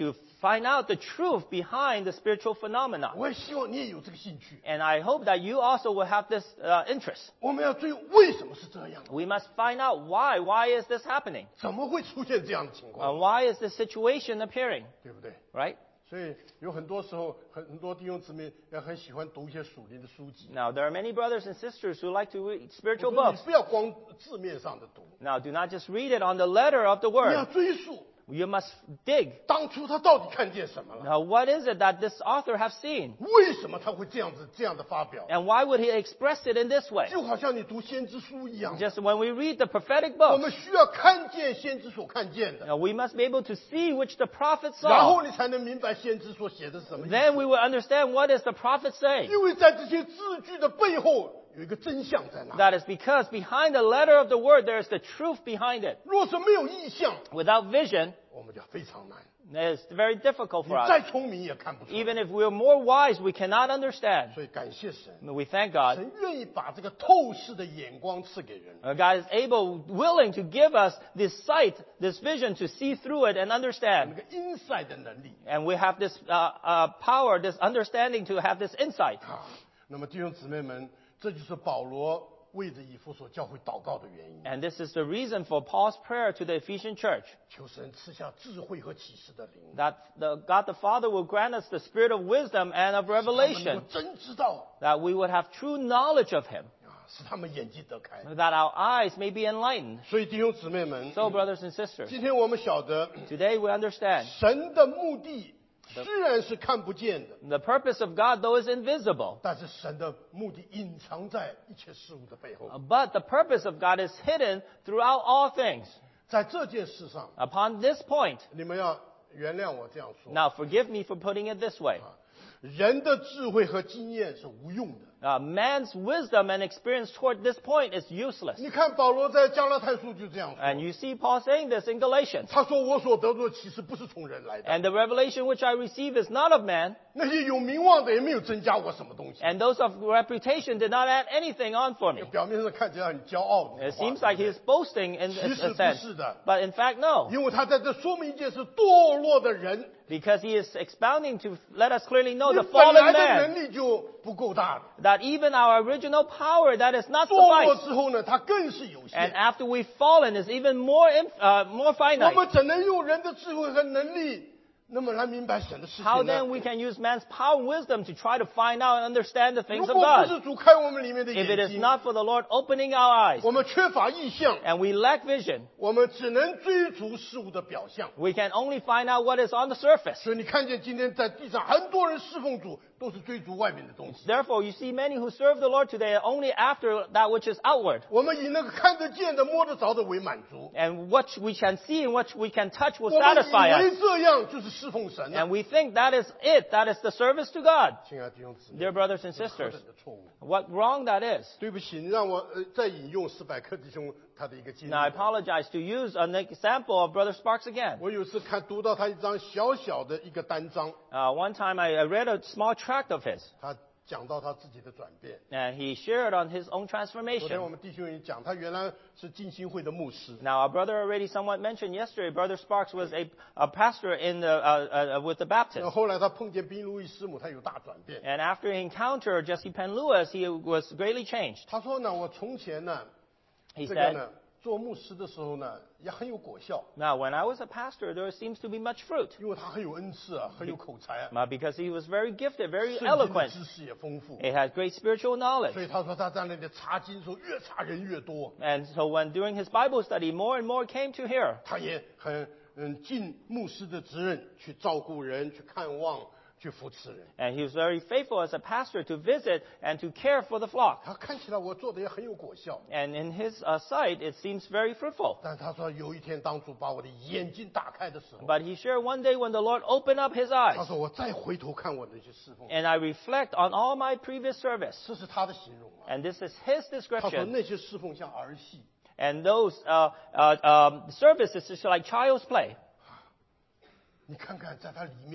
find out the truth behind the spiritual phenomena. 我也希望你也有这个兴趣。 And I hope that you also will have this interest. 我们要追究为什么是这样， We must find out why. Why is this happening? 怎么会出现这样的情况， Why is this situation appearing? 对不对？ Right? 所以有很多时候，很多弟兄姊妹也很喜欢读一些属灵的书籍。 Now, there are many brothers and sisters who like to read 我 spiritual 说 books. 你不要光字面上的读， Now, do not just read it on the letter of the 你要 word. 追溯 You must dig. 当初他到底看见什么了， Now, what is it that this author have seen? 为什么他会这样的发表， And why would he express it in this way? 就好像你读先知书一样。 Just when we read the prophetic 我 books, 们需要看见先知所看见的， now we must be able to see which the prophet 然 saw. 后你才能明白先知所写的是什么意 Then 思。 we will understand what is the prophet saying. 因为在这些字句的背后有一个真相在那。 That is because behind the letter of the word, there is the truth behind it. 若是没有意象， Without vision, 我们就非常难。 it's very difficult 你 for 再 us. 聪明也看不出来。 Even if we are more wise, we cannot understand. 所以感谢神， We thank God. 神愿意把这个透视的眼光赐给人。 God is willing to give us this sight, this vision to see through it and 那 understand. 个 insight 的能力 And we have this power, this understanding to have this insight. 啊。那么弟兄姊妹们，这就是保罗为着以弗所教会祷告的原因。 And this is the reason for Paul's prayer to the Ephesian church, 求神赐下智慧和启示的灵， that God the Father will grant us the spirit of wisdom and of 使他们能 revelation, 够真知道 that we would have true knowledge of Him, 啊，使他们眼睛得开。 that our eyes may be enlightened. 所以弟兄姊妹们， So, brothers and sisters, 今天我们晓得 today we understand 神的目的虽然是看不见的， the purpose of God, though is invisible, 但是神的目的隐藏在一切事物的背后。 but the purpose of God is hidden throughout all things. 在这件事上， Upon this point, 你们要原谅我这样说， now forgive me for putting it this way. 人的智慧和经验是无用的。 Man's wisdom and experience toward this point is useless. 你看保罗在加拉太书就这样 And 说， you see Paul saying this in Galatians. 他说我所得到的启示不是从人来的， And the revelation which I receive is not of man, 那些有名望的也没有增加我什么东西。 and those of reputation did not add anything on for me. 表面上看起来很骄傲的 It 话， seems like he is boasting in 其 a 实不 sense. 是的， But in fact, no. 因为他在这说明一件事：堕落的人， Because he is expounding to let us clearly know 你 the 本来 fallen 的 man, 能力就不够大的， that even our original power, that is not 堕落 suffice. 之后呢，他更是有 And 限。 after we've fallen, is even more 我 finite. 们怎能用人的智慧和能力，那么来明白神的事 How 情呢 then？we can use man's power and wisdom to try to find out and understand the 如 things of 果不 God? 是主开我们里面的 If it 眼 is 睛， not for the Lord opening our eyes, 我们缺乏意象， and we lack vision, 我们只能追逐事物的表象。 we can only find out what is on the surface. 所以你看见今天在地上很多人侍奉主，都是追逐外面的东西。 Therefore, you see many who serve the Lord today are only after that which is outward. 我们以那个看得见的、摸得着的为满足。 And what we can see and what we can touch will 我们 satisfy 以 us. 为这样就是侍奉神了。 And we think that is it, that is the service to God. 亲爱的弟兄姊妹， Dear brothers and 何 sisters, 等的错误！ what wrong that is. 对不起，你让我再引用史百克弟兄他的一个经历 Now, I。apologize to use an example of Brother Sparks again. 我有一次读到他一张小小的一个单章， One time I read a small tract of his, 他讲到他自己的转变。 and he shared on his own 昨天我 transformation. 们弟兄也讲，他原来是浸信会的牧师， Now, our brother already somewhat mentioned yesterday, Brother Sparks was a pastor in with the 那 Baptists. 后来他碰见宾路易师母，他有大转变。 And after he encountered Jesse Penn Lewis, he was greatly changed. 他说呢，我从前呢， He 这个 said, 呢，做牧师的时候呢，也很有果效， Now, when I was a pastor, there seems to be much fruit 因为他很有恩赐啊，很有口才啊， because he was very gifted, very 圣经的 eloquent. 知识也丰富。 He had great spiritual 所 knowledge. 以他说他在那里查经的时候，越查人越多， And so when during his Bible study, more and more came to hear. 他也很尽牧师的责任，去照顾人，去看望，去扶持人。 And he was very faithful as a pastor to visit and to care for the flock. 他看起来我做的也很有果效， And in his sight, it seems very fruitful. 但他说有一天当主把我的眼睛打开的时候， But he shared one day when the Lord opened up his 他 eyes, 说我再回头看我的一些侍奉， and I reflect on all my previous service. 这是他的形容啊。 And this is his 他说 description. 那些侍奉像儿戏， And those services is like child's play. 你看看在他里面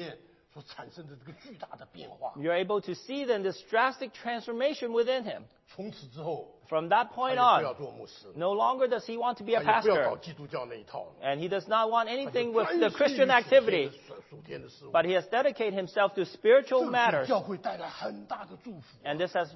所产生的这个巨大的变化。 You're able to see then this drastic transformation within him. 从此之后， From that 他 point 也不要 on, 做牧师， no longer does he want to be a 他也不要搞 pastor. 基督教那一套， And he does not want 他就 anything with 专 the 心于 Christian 属天 activity. 的属天的事物。 But he has dedicated himself to 这 spiritual 个给 matters. 教会带来很大的祝福。 And this has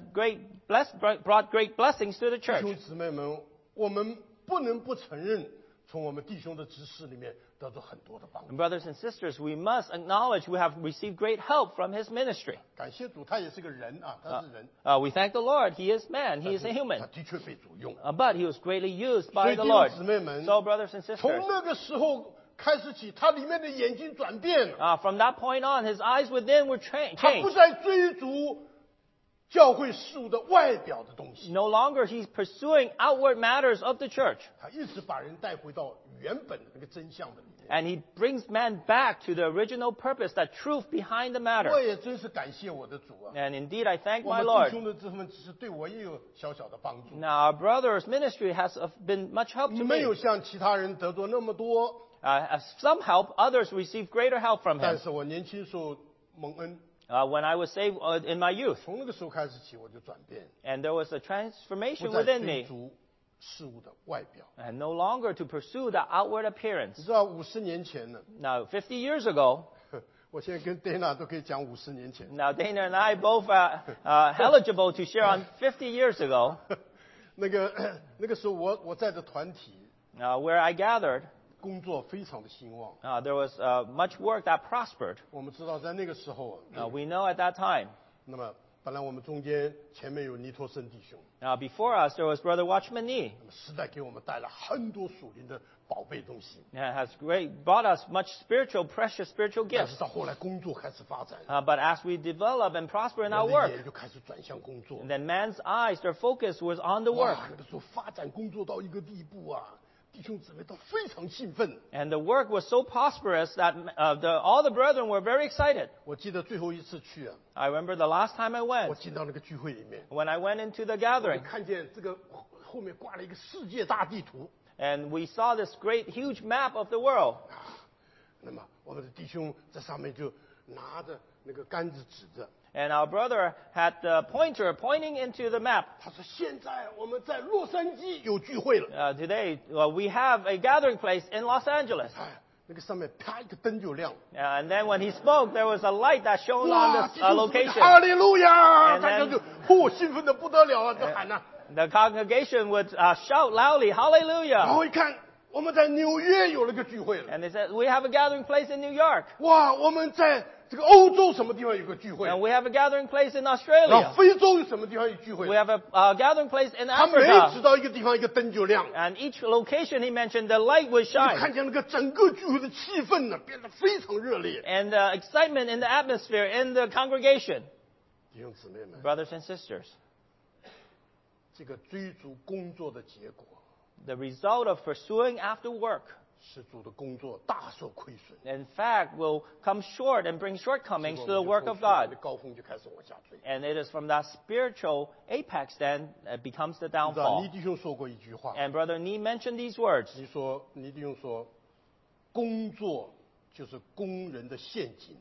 brought great blessings to the 弟 church. 兄姊妹们，我们不能不承认，从我们弟兄的执事里面得到很多的帮 And 助。 brothers and sisters, we must acknowledge we have received great help from his ministry. 感谢主，他也是个人啊，他是人， We thank the Lord. He is man. He 但 is a 是他 human. 的确被主用。 But he was greatly used 所 by 以 the 弟 Lord. 兄姊妹们， So, brothers and 从 sisters, 那个时候开始起，他里面的眼睛转变了， from that point on, his eyes within were 他不 changed. 再追逐教会事物的外表的东西， No longer he's pursuing outward matters of the church. 他一直把人带回到原本的那个真相的里面。 And he brings man back to the original purpose, that truth behind the 我 matter. 也真是感谢我的主啊！ And indeed, I thank 我 my 们弟 Lord. 兄的这份只是对我也有小小的帮助， Now, our brother's ministry has been much help to 没 me. 有像其他人得着那么多。 Some help, others receive greater help from 但 him. 是我年轻时候蒙恩， When I was saved in my youth, 从那个时候开始起我就转变， and there was a 不 transformation 再 within 追 me, 逐事物的外表。 and no longer to pursue the outward 你 appearance. 知道50年前呢， Now, 50 years ago, 我现在跟 Dana 都可以讲50年前。 now Dana and I both are eligible to share on 50 years ago, 那个时候我在的团体 where I gathered. 工作非常的兴旺。 There was much work that prospered. 我们知道在那个时候， We know at that time, 那么本来我们中间前面有尼托生弟兄， before us, there was Brother Watchman Nee. 那么时代给我们带来很多属灵的宝贝东西。 Has brought us much precious spiritual 但 gifts. 是到后来工作开始发展， But as we develop and prosper in 人 our 的 work, 眼就开始转向工作。 then man's eyes, their focus was on the work. 哇，那个时候发展工作到一个地步啊，弟兄姊妹都非常兴奋。 And the work was so prosperous that all the brethren were very excited. 我记得最后一次去啊， I remember the last time I 我 went, 进到那个聚会里面， when I went into the 我 gathering, 看见这个后面挂了一个世界大地图。 and we saw this great, huge map of the world. 那么我们的弟兄在上面就拿着那个杆子指着， And our brother had the pointer pointing into the map. 他说：“现在我们在洛杉矶有聚会了。 Today, we have a gathering place in Los Angeles. ” 哎，那个上面啪一个灯就亮， And then when he spoke, there was a light that shone 哇！ on 弟 this 兄姊妹 location. 哈利路亚！ And 大家 then- 就兴奋的不得了啊，就喊呐、 The congregation would shout loudly, 然 Hallelujah! 后一看，我们在纽约有了个聚会了， And they said, we have a gathering place in New York. 哇！我们在这个欧洲什么地方有个聚会， And we have a gathering place in 然后 Australia. 非洲有什么地方有聚会 We，have a gathering place in 他每指 Africa. 到一个地方，一个灯就亮。 And each location he mentioned, the light would 就看 shine. 见那个整个聚会的气氛呢，变得非常热烈。 And the excitement in the atmosphere in the congregation. 弟兄姊妹们， Brothers and sisters, 这个追逐工作的结果， the result of pursuing after work, 使主的工作大受亏损。 in fact, will come short and bring shortcomings 结 to 果 the 我们 work 就 of 从属灵 God. 的高峰就开始往下坠。 And it is from that spiritual apex then it becomes the 你知道， downfall. 倪弟兄说过一句话， And Brother Nee mentioned these words. 倪弟兄说，工作就是工人的陷阱。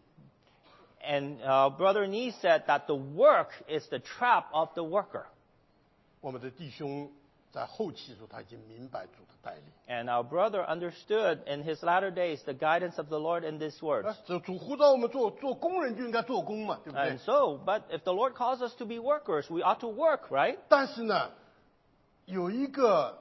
And Brother Nee said that the work is the trap of the worker. 我们的弟兄在后期的时候，他已经明白主的带领。 And our brother understood in his latter days the guidance of the Lord in these words. 这主呼召我们做工人，就应该做工嘛，对不对 And？so, but if the Lord calls us to be workers, we ought to work, right? 但是呢，有一个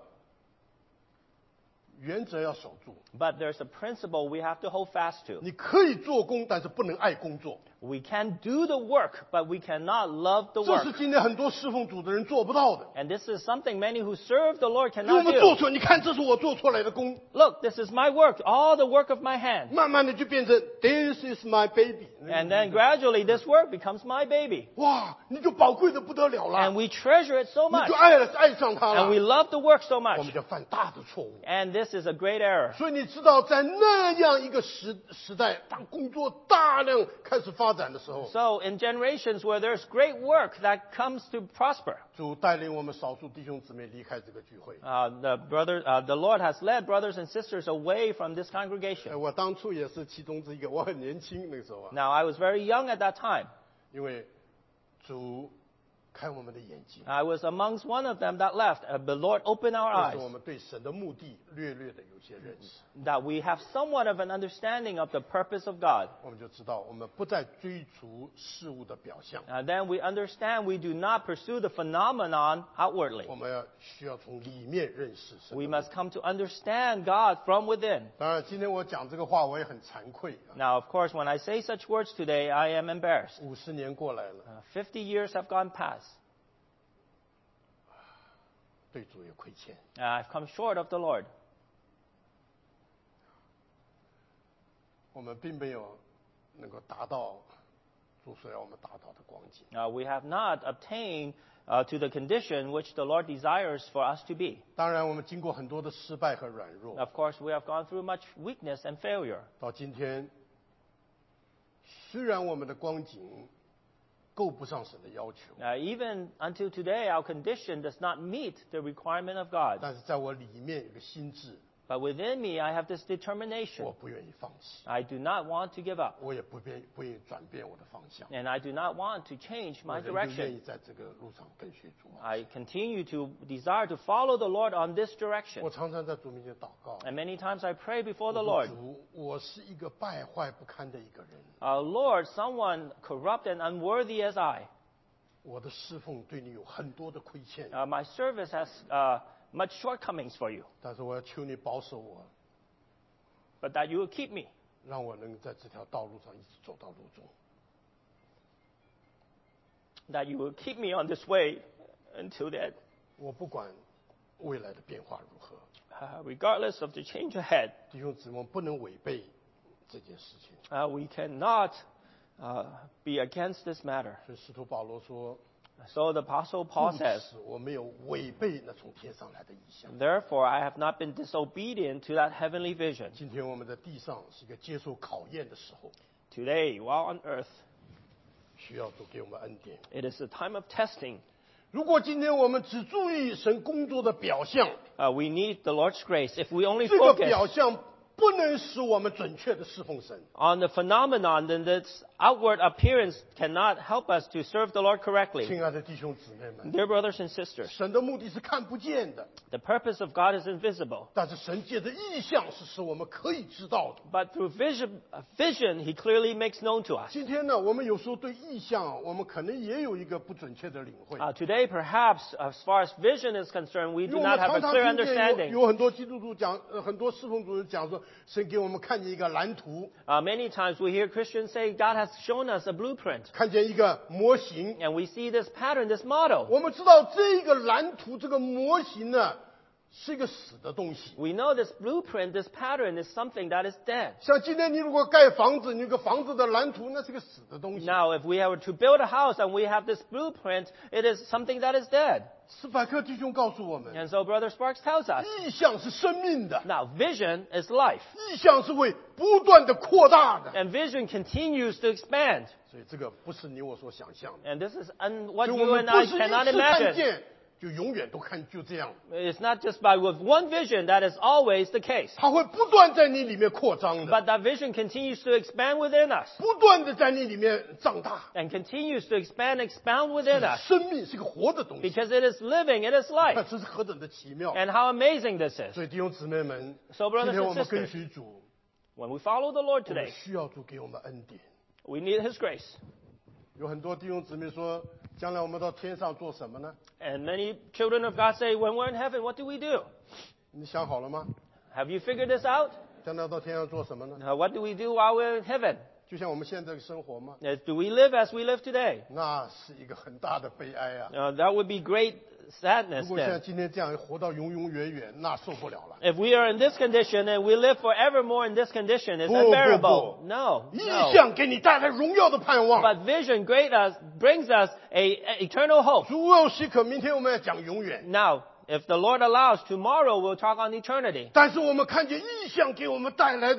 原则要守住。 But there's a principle we have to hold fast to. 你可以做工，但是不能爱工作。 We can do the work, but we cannot love the 这 work. 是今天很多侍奉主的人做不到的。 And this is something many who serve the Lord 因为我 cannot 们做 do. 错，你看，这是我做出来的工， Look, this is my work, all the work of my hand. 慢慢的就变成 This is my baby。 And then gradually this work becomes my baby. 哇，你就宝贵的不得了 And 了， we treasure it so 你 much. 就爱上它 And we 了。 love the work so 我 much. 们就犯大的错误。 And this is a great error. 所以你知道，在那样一个时代，当工作大量开始发发展的时候， So in generations where there's great work that comes to prosper, 主带领我们少数弟兄姊妹离开这个聚会。 the Lord has led brothers and sisters away from this congregation. 我当初也是其中之一个，我很年轻那个时候啊， Now, I was very young at that time. 因为主开我们的眼睛， I was amongst one of them that left. The Lord opened our 但 eyes 是我们对神的目的略略的有些认识， that we have somewhat of an understanding of the purpose of God. 我们就知道我们不再追逐事物的表象， Then we understand we do not pursue the phenomenon outwardly. 我们需要从里面认识神 We 的目的。 must come to understand God from within. 当然，今天我讲这个话，我也很惭愧啊。 Now, of course, when I say such words today, I am embarrassed. 50年过来了， 50 years have gone past. 对主也亏欠。 I've come short of the Lord. 我们并没有能够达到主所要我们达到的光景。 We have not obtained to the condition which the Lord desires for us to be. 当然，我们经过很多的失败和软弱， Of course, we have gone through much weakness and failure. 到今天，虽然我们的光景够不上神的要求， Even until today, our condition does not meet the requirement of God. 但是在我里面有个心智， But within me, I have this 我 determination. 不愿意放弃， I do not want to give up. 我也不愿意转变我的方向， And I do not want to change 我 my 仍愿 direction. 意在这个路上跟随主。 I continue to desire to follow the Lord on this 我 direction. 常常在主面前祷告， And many times I pray before the 我 Lord. 说主，我是一个败坏不堪的一个人， Lord, someone corrupt and unworthy as I. 我的侍奉对你有很多的亏欠， My service has much shortcomings for you. 但是我要求你保守我， But that you will keep me. 让我能在这条道路上一直走到路中。 That you will keep me on this way until the end. 我不管未来的变化如何， Regardless of the change ahead, 弟兄姊妹，我们不能违背这件事情。 we cannot be against this matter. 所以使徒保罗说 So the Apostle：“ Paul 故 says, 此我没有违背那从天上来的意象。 Therefore I have not been disobedient to that heavenly vision. ” 今天我们在地上是一个接受考验的时候， Today, while on earth, 需要主给我们恩典。 it is a time of testing. 如果今天我们只注意神工作的表象， We need the Lord's grace. If we only 这个 focus 表象不能使我们准确的侍奉神。 on the phenomenon, then this outward appearance cannot help us to serve the Lord correctly. 亲爱的弟兄姊妹们， Dear brothers and sisters, 神的目的是看不见的， the purpose of God is invisible. 但是神借的意象是使我们可以知道的。 But through vision, He clearly makes known to us. 今天呢，我们有时候对意象，我们可能也有一个不准确的领会。 Today, perhaps, as far as vision is concerned, we 因 do 为我 not 们 have a 常常 clear 听见 understanding. 有很多基督徒讲，很多侍奉主任讲说，神给我们看见一个蓝图， Many times we hear Christians say, God has shown us a blueprint. 看见一个模型。 And we see this pattern, this model. 我们知道这个蓝图、这个模型呢，是一个死的东西。 We know this blueprint, this pattern is something that is dead. 像今天你如果盖房子，你有个房子的蓝图，那是个死的东西。 Now, if we were to build a house and we have this blueprint, it is something that is dead. 斯派克弟兄告诉我们， And so Brother Sparks tells us, 意象是生命的， now vision is life. 意象是会不断的扩大的。 And vision continues to expand. 所以这个不是你我所想象的。 And this is what 所以我 you 们 and 不 I 是一 cannot 次看 imagine. 见就永远都看就这样， It's not just by with one vision that is always the case. 它会不断在你里面扩张的， But that vision continues to expand within us. 不断的在你里面长大。 And continues to expound within us. 生命是个活的东西， Because it is living, it is life. 这是何等的奇妙！ And how amazing this is. 所以弟兄姊妹们， So 今 brothers 天我 and 们跟 sisters, 随主， when we follow the Lord 我们 today, 需要主给我们恩典。 we need His grace. 有很多弟兄姊妹说，将来我们到天上做什么呢？ And many children of God say, when we're in heaven, what do we do? 你想好了吗？ Have you figured this out? 将来到天上做什么呢？ What do we do while we're in heaven? 就像我们现在的生活吗？ Do we live as we live today? 那是一个很大的悲哀啊！ That would be great sadness 如果像 then. 今天这样活到永永远远，那受不了了。 If we are in this condition and we live forevermore in this condition, it's 不， unbearable. 不， No, 意 no. 象给你带来荣耀的盼望。 But vision brings us a eternal hope. 主有许可，明天我们要讲永远。 Now, if the Lord allows, tomorrow we'll talk on eternity. 但是我们看见意象给我们带来的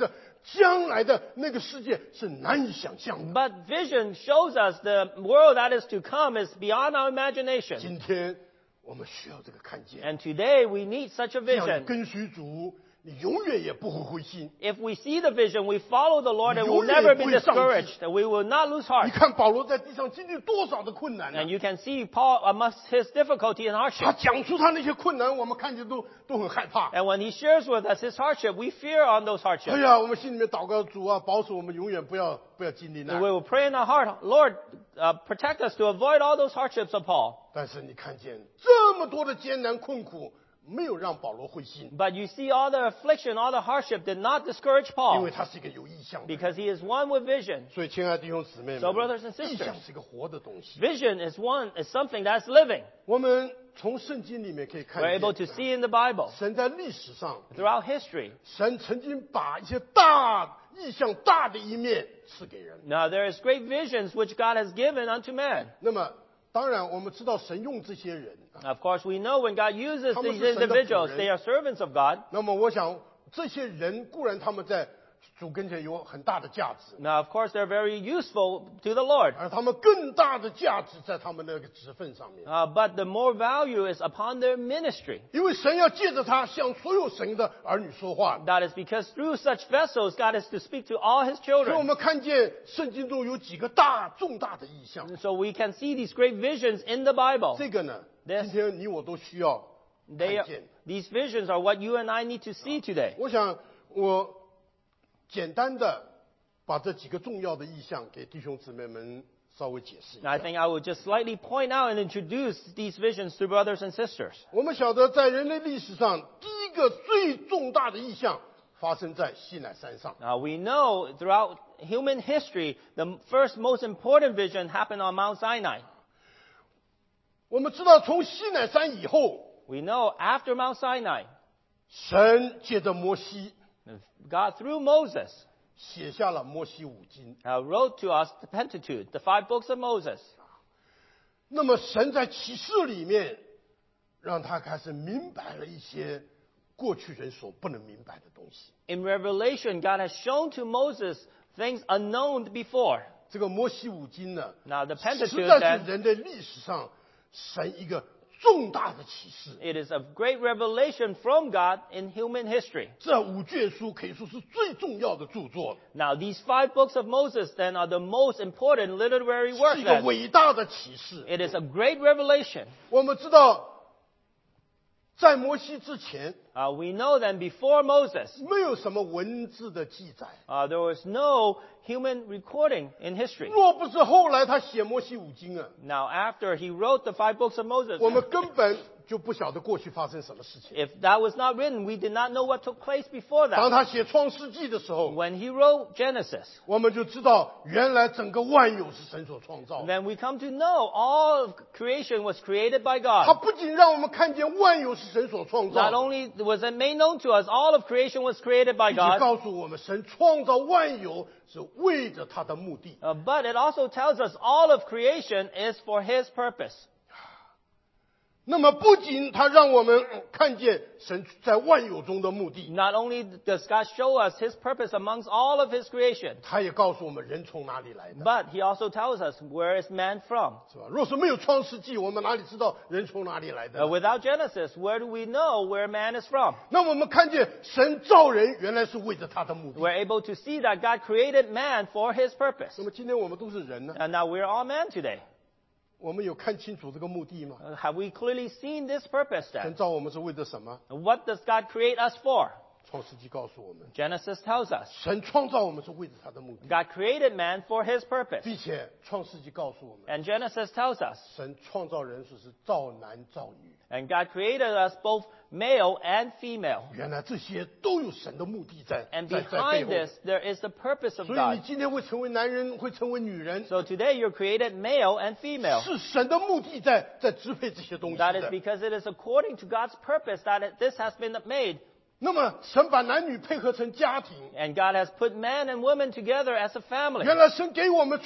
将来的那个世界是难以想象的。 But vision shows us the world that is to come is beyond our imagination. 今天我们需要这个看见， And today we need such a 这样你 vision. 跟随主，你永远也不会灰心。 If we see the vision, we follow the Lord, and we'll never be discouraged, and we will not lose 你 heart. 看保罗在地上经历多少的困难呢、 And you can see Paul amongst his difficulty and 他 hardship. 讲出他那些困难，我们看见都很害怕。 And when he shares with us his hardship, we fear on those 哎 hardships. 呀，我们心里面祷告主啊，保守我们永远不要经历 And 难 we。will pray in our heart, Lord, protect us to avoid all those hardships of Paul. 但是你看见这么多的艰难困苦，没有让保罗灰心， But you see all the affliction, all the hardship did not discourage 因为 Paul 他是一个有意向的。 because he is one with vision. 所以，亲爱的弟兄姊妹 So 们， brothers and 意向 sisters, 是一个活的东西。 vision is something that's living. 我们从圣经里面可以看 We're able 见， to see in the Bible, 神在历史上， throughout history. 神曾经把一些大意向大的一面赐给人。 Now there is great visions which God has given unto man. 那么，当然我们知道神用这些人。 Of course, we know when God uses 他们 these 是神的仆人。 individuals, they are servants of God. 那么，我想这些人固然他们在主跟前有很大的价值， Now, of course, they're very useful to the Lord. 而他们更大的价值在他们那个职分上面。 But the more value is upon their ministry. 因为神要借着他向所有神的儿女说话。 That is because through such vessels, God is to speak to all His 所以我 children. 们看见圣经中有几个重大的意象。 So we can see these great visions in the Bible. 这个呢， Yes. 今天你我都需要 They 看 are, 见。 these visions are what you and I need to see today. 我想我简单的把这几个重要的意象给弟兄姊妹们稍微解释一 Now, I 下。 think I will just slightly point out and introduce these visions to brothers and sisters. 我们晓得，在人类历史上，第一个最重大的意象发生在西乃山上。 Now, we know throughout human history, the first most important vision happened on Mount Sinai. 我们知道，从西乃山以后， We know after Mount Sinai, 神借着摩西 God, through Moses, 写下了摩西五经。 wrote to us the Pentateuch, the 5 books of Moses. 那么，神在启示里面，让他开始明白了一些过去人所不能明白的东西。 In Revelation, God has shown to Moses things unknown before. 这个摩西五经呢， Now, the 实 Pentateuch 在 then, 是人类历史上神一个重大的启示。 it is a great revelation from God in human history. 这五卷书可以说是最重要的著作， Now, these 5 books of Moses then are the most important literary 是 works. 一个 Then. 伟大的启示。 It is a great revelation. 我们知道，在摩西之前， We know that before Moses, 没有什么文字的记载。 there was no human recording in history. 若不是后来他写摩西五经啊， Now, after he wrote the 5 books of Moses, 我们根本就不晓得过去发生什么事情。 if that was not written, we did not know what took place before 当 that. 他写创世纪的时候， When he wrote Genesis, 我们就知道原来整个万有是神所创造的。 then we come to know all of creation was created by 他 God. 不仅让我们看见万有是神所创造 Not 的， only was it made known to us, all of creation was created by 并且 God, 告诉我们，神创造万有是为着他的目的。 but it also tells us all of creation is for His purpose. 那么，不仅他让我们看见神在万有中的目的， Not only does God show us His purpose amongst all of His creation, 他也告诉我们人从哪里来的， but He also tells us where is man from. 是吧？若是没有创世纪，我们哪里知道人从哪里来的？ Without Genesis, where do we know where man is from? 那我们看见神造人原来是为着他的目的。 We're able to see that God created man for His purpose. 那么今天我们都是人呢， And now we're all man today. 我们有看清楚这个目的吗？ Have we clearly seen this purpose 神 then? 造我们是为着什么？ What does God create us for? 创世纪告诉我们， Genesis tells us 神创造我们是为着他的目的， God created man for His purpose. 并且创世纪告诉我们， And Genesis tells us, 神创造人是造男造女。 and God created us both male and female. 原来这些都有神的目的在 And 背 behind 后。 this, there is the purpose of 所以你 God. 今天会成为男人，会成为女人， So today you're created male and female. 是神的目的在支配这些东西 That is 的。 because it is according to God's purpose that this has been made. 那么神把男女配合成家庭， And God has put man and woman together as a family. 原来神给我们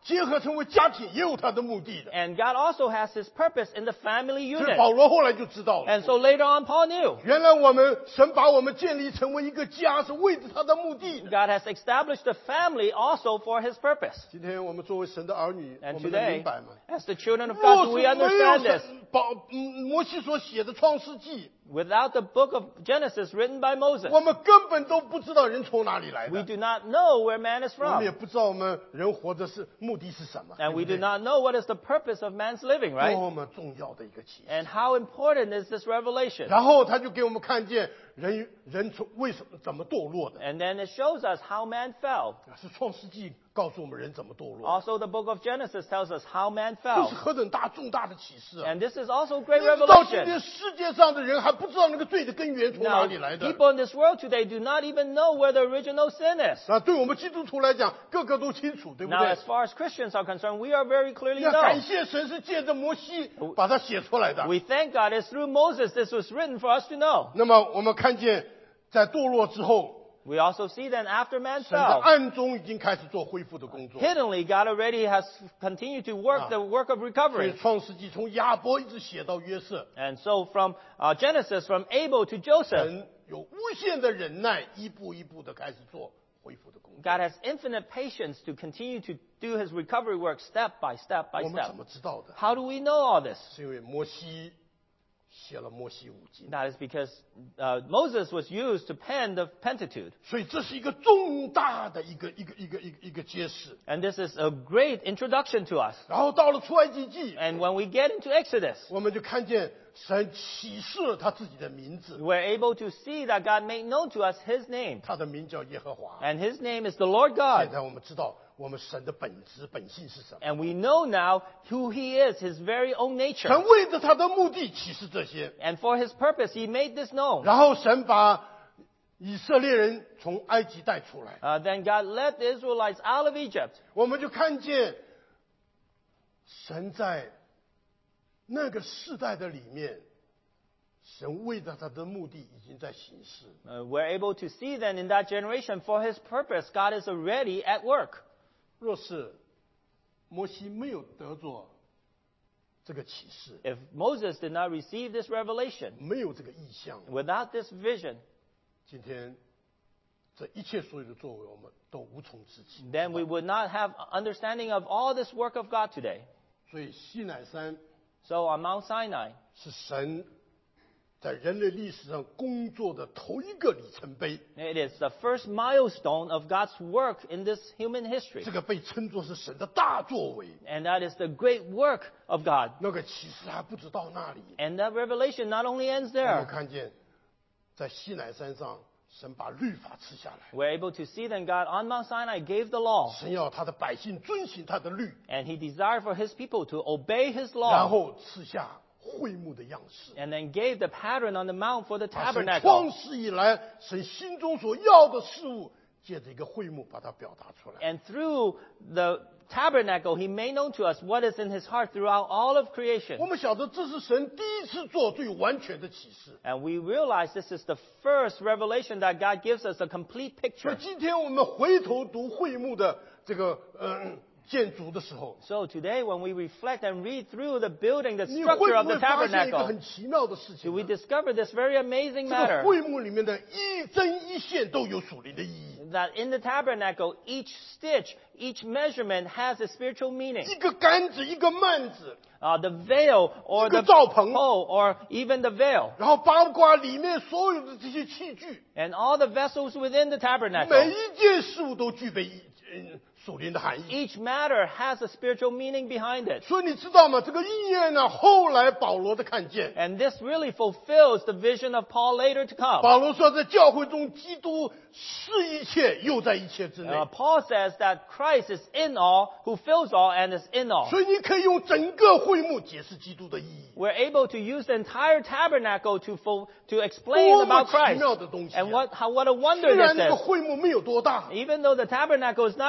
结合成为家庭也有它的目的的。 And God also has His purpose in the family 所以 unit. 保罗后来就知道了， And so later on, Paul knew 原来神把我们建立成为一个家是为着他的目的的。 God has established the family also for His purpose. 今天我们作为神的儿女，我 And 们能 today, 明白吗？ as the children of 若 God, 是 do we 没有 understand this? 摩西所写的创世纪， Without the book of Genesis written by Moses, 我们根本都不知道人从哪里来 we 的， do not know where man is 我们也 from. 不知道我们人活着是目的是什么， And we 对 do 不对？ not know what is the purpose of man's living, right? 多么重要的一个启示。 And how important is this revelation? 然后他就给我们看见人从为什么怎么堕落的， And then it shows us how man fell. 是创世纪告诉我们人怎么堕落， Also, the book of Genesis tells us how man 这 fell. 是何等重大的启示啊！ And this is also great 一直到今 revelation. 天，世界上的人还不知道那个罪的根源从哪 Now, 里来的。 people in this world today do not even know where the original sin is. 啊，对我们基督徒来讲，个个都清楚，对不 Now, 对 as？far as Christians are concerned, we are very clearly 要感 know. 谢神是借着摩西把它写出来的。 We thank God it's through Moses this was written for us to know. 那么我们看见，在堕落之后， We also see that after man 神在 fell, 暗中已经开始做恢复的工作。 hiddenly God already has continued to work the work of 所以 recovery. 创世纪从亚伯一直写到约瑟， And so from Genesis, from Abel to Joseph, 神有无限的忍耐，一步一步的开始做恢复的工作。 God has infinite patience to continue to do His recovery work step by step by 我们 step. 怎么知道的？ How do we know all this? 是因为摩西写了摩西五经， That is because Moses was used to pen the Pentateuch. 所以这是一个重大的一个揭示。 And this is a great introduction to us. 然后到了出埃及记， And when we get into Exodus, 我们就看见神启示了他自己的名字， we're able to see that God made known to us His name. 他的名叫耶和华。 And His name is the Lord 现 God. 在我们知道我们神的本质本性是什么。 And we know now who He is, His very own nature. 神为着他的目的启示这些， And for His purpose, He made this known. 然后神把以色列人从埃及带出来， Then God led the Israelites out of Egypt. 我们就看见神在那个世代的里面，神为着他的目的已经在行事。 We're able to see then in that generation, for His purpose, God is already at work. 若是摩西没有得着这个启示， If Moses did not receive this revelation, 没有这个意象， without this vision, 今天这一切所有的作为，我们都无从知起。 then we would not have understanding of all this work of God today. 所以西乃山 So on Mount Sinai, 是神在人类历史上工作的头一个里程碑， it is the first milestone of God's work in this human history. 这个被称作是神的大作为。 And that is the great work of God. 那个启示还不止到那里， And that revelation not only ends 我们 there. 看见在西乃山上，神把律法赐下来， We're able to see then God on Mount Sinai gave the law. 神要他的百姓遵行他的律， And He desired for His people to obey His 然 law. 后赐下会幕的样式。 And then gave the pattern on the mount for the 把神 tabernacle. 创世以来，神心中所要的事物，借着一个会幕把它表达出来。 And through the tabernacle, He made known to us what is in His heart throughout all of 我 creation. 们晓得这是神第一次做最完全的启示。 And we realize this is the first revelation that God gives us a complete 所以 picture. 今天我们回头读会幕的这个建筑的时候， So today, when we reflect and read through the building, the 你会 structure 不 of the 会发现一个 tabernacle, 很奇妙的事情 do we 呢？ discover this very amazing 这个 matter? 会幕里面的一针一线都有属灵的意义。 That in the tabernacle, each stitch, each measurement has a spiritual meaning. 一个杆子，一个幔子， The veil or 一个 the 罩棚， pole or even the veil 然后包括里面所有的这些器具， and all the vessels within the 每 tabernacle. 一件事物都具备属灵的含义。 Each matter has a spiritual meaning behind it. 所以你知道吗？这个应验呢，后来保罗的看见， And this really fulfills the vision of Paul later to come. 保罗说，在教会中，基督是一切，又在一切之内。 Paul says that Christ is in all, who fills all, and is in all. 所以你可以用整个会幕解释基督的意义。 We're able to use the entire tabernacle to explain 多么 about 奇 Christ. 妙的东西啊！ And what a wonder 虽然 this 那个 is. 会幕没有多大， Even though the tabernacle is not very great,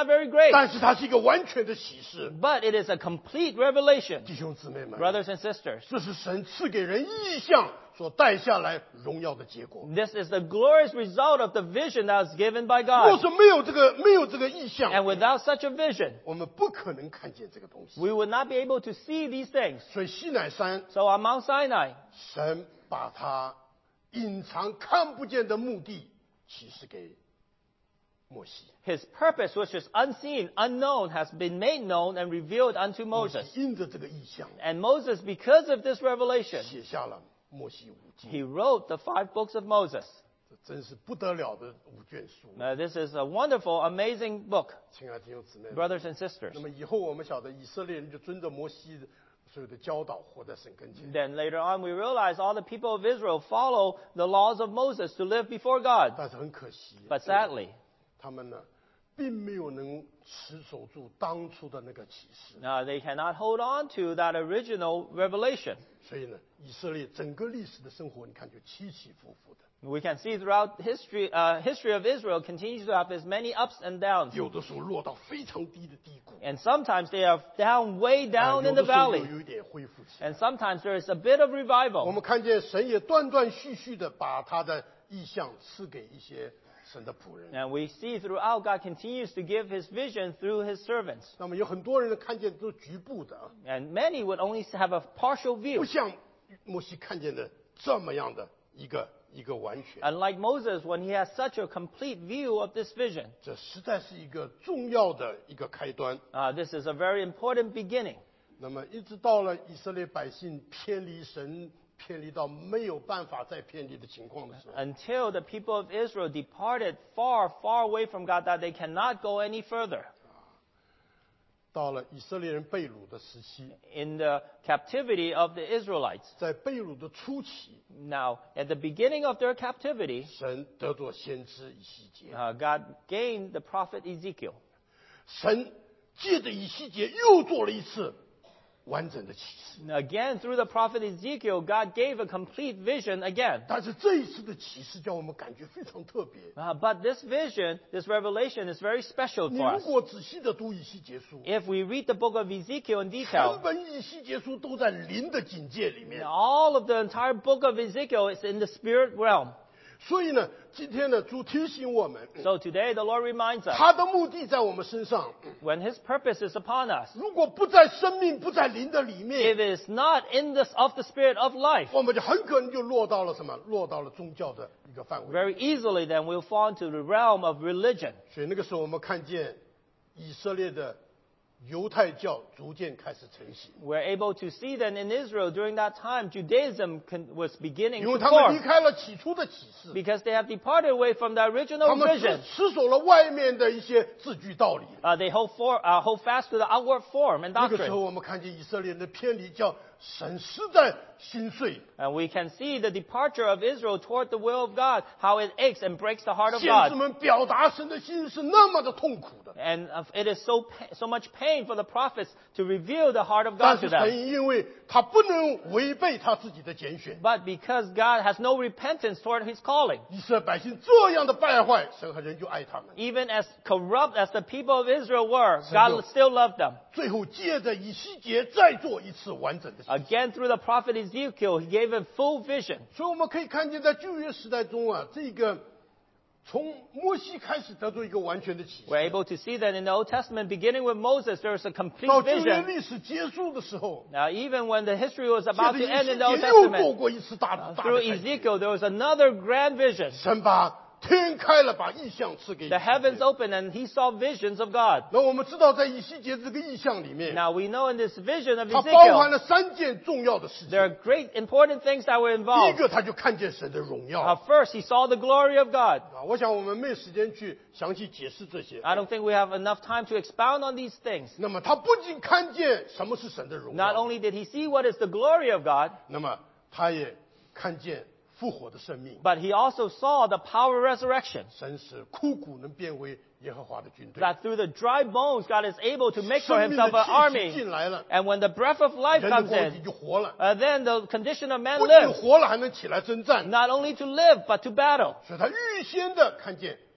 great. 但是它是一个完全的启示。 But it is a complete revelation. 弟兄姊妹们， Brothers and sisters, 这是神赐给人意象所带下来荣耀的结果。 this is the glorious result of the vision that was given by 若 God. 是没有这个意象， And without such a vision, 我们不可能看见这个东西。 we would not be able to see these things. 所以西乃山， So on Mount Sinai, 神把它隐藏看不见的目的启示给摩西。 His purpose, which is unseen, unknown, has been made known and revealed unto 摩西 Moses. 因着这个意象， And Moses, because of this revelation, 写下了摩西五经， he wrote the 5 books of Moses. 这真是不得了的五卷书。 This is a wonderful, amazing book, 亲爱的弟兄姊妹们， brothers and sisters. 那么以后我们晓得以色列人就遵着摩西的所有的教导活在神跟前， Then later on, we realize all the people of Israel follow the laws of Moses to live before God. 但是很可惜， But sadly, 他们呢，并没有能持守住当初的那个启示。 they cannot hold on to that original revelation. 所以呢，以色列整个历史的生活，你看就起起伏伏的， We can see throughout history of Israel continues to have as many ups and downs. 有的时候落到非常低的低谷， And sometimes they are down, way down 有 in 的 the 时候又 valley. 有一点恢复起来。 And sometimes there is a bit of 我 revival. 们看见神也断断续续的把他的意象赐给一些神的仆人。 And we see throughout God continues to give his vision through his servants. 那么有很多人看见都是局部的， And many would only have a partial 不 view. 像摩西看见的这么样的一个完全。 Unlike Moses, when he has such a complete view of this vision. 这实在是一个重要的一个开端。 This is a very important beginning. 那么一直到了以色列百姓偏离神，偏离到没有办法再偏离的情况的时候， Until the people of Israel departed far, far away from God that they cannot go any further. 到了以色列人被掳的时期， In the captivity of the Israelites. 在被掳的初期， Now, at the beginning of their captivity, 神得作先知以西结， God gained the prophet Ezekiel. 神借着以西结又做了一次完整的启示。 Again, through the prophet Ezekiel, God gave a complete vision again. 但是这一次的启示叫我们感觉非常特别。 But this vision, this revelation is very special 你 for 如 us. 果仔细的读以西结书， If we read the book of Ezekiel in 全 detail, 本以西结书都在灵的境界里面。 all of the entire book of Ezekiel is in the spirit realm. 所以呢，今天呢，主提醒我们， So today the Lord reminds us, 他的目的在我们身上。 when His purpose is upon us, 如果不在生命、不在灵的里 if 面， it is not in this of the spirit of life, 我们就很可能就落到了什么？落到了宗教的一个范围。 very easily then we'll fall into the realm of religion. 所以那个时候，我们看见以色列的犹太教逐渐开始成型， We're able to see that in Israel during that time, Judaism was beginning 因为 to 他们离 form 开了起初的启示， because they have departed away from the 他 original 们 vision. 持守了外面的一些字句道理。 They hold fast to the outward form and 那个时候， doctrine. 我们看见以色列人的偏离，叫神实在心碎， And we can see the departure of Israel toward the will of God, how it aches and breaks the heart of 先知 God. 们表达神的心是那么的痛苦的。 And it is so much pain for the prophets to reveal the heart of 但 God 是 to them. 神因为他不能违背他自己的拣选， But because God has no repentance toward His calling, 以色列百姓这样的败坏，神和人就爱他们。 even as corrupt as the people of Israel were, God still loved them. 最后借着以西结再做一次完整的启示。 Again, through the prophet Ezekiel, He gave him full vision. 所以我们可以看见，在旧约时代中啊，这个从摩西开始得到一个完全的启示， We're able to see that in the Old Testament, beginning with Moses, there is a complete 到旧约 vision. 历史结束的时候， Now, even when the history was 借 about 着 to 以 end 西 in the Old 结又做 Testament, 过一次大的 through 开启。 Ezekiel, there was another grand vision. 神把天开了，把异象赐给以西 The 结 heavens opened and he saw visions of God. 那我们知道，在以西结这个异象里面， Now, we know in this vision of 它包含 Ezekiel, 了3件重要的事 there are 情。 great important things that were 第一 involved. 个，他就看见神的荣耀。 First, he saw the glory of God. 我想我们没有时间去详细解释这些。 I don't think we have enough time to expound on these things. 那么他不仅看见什么是神的荣 Not 耀， only did he see what is the glory of God, 那么他也看见复活的生命。 but he also saw the power of resurrection. 神使枯骨能变为耶和华的军队， That through the dry bones, God is able to make for 生命的 himself an 气息 army. 进来了， And when the breath of life 人的 comes 光景 in, 就活了。 then the condition of man 不仅 lives. 活了，还能起来征战。 Not only to live, but to battle. 所以他预先的看见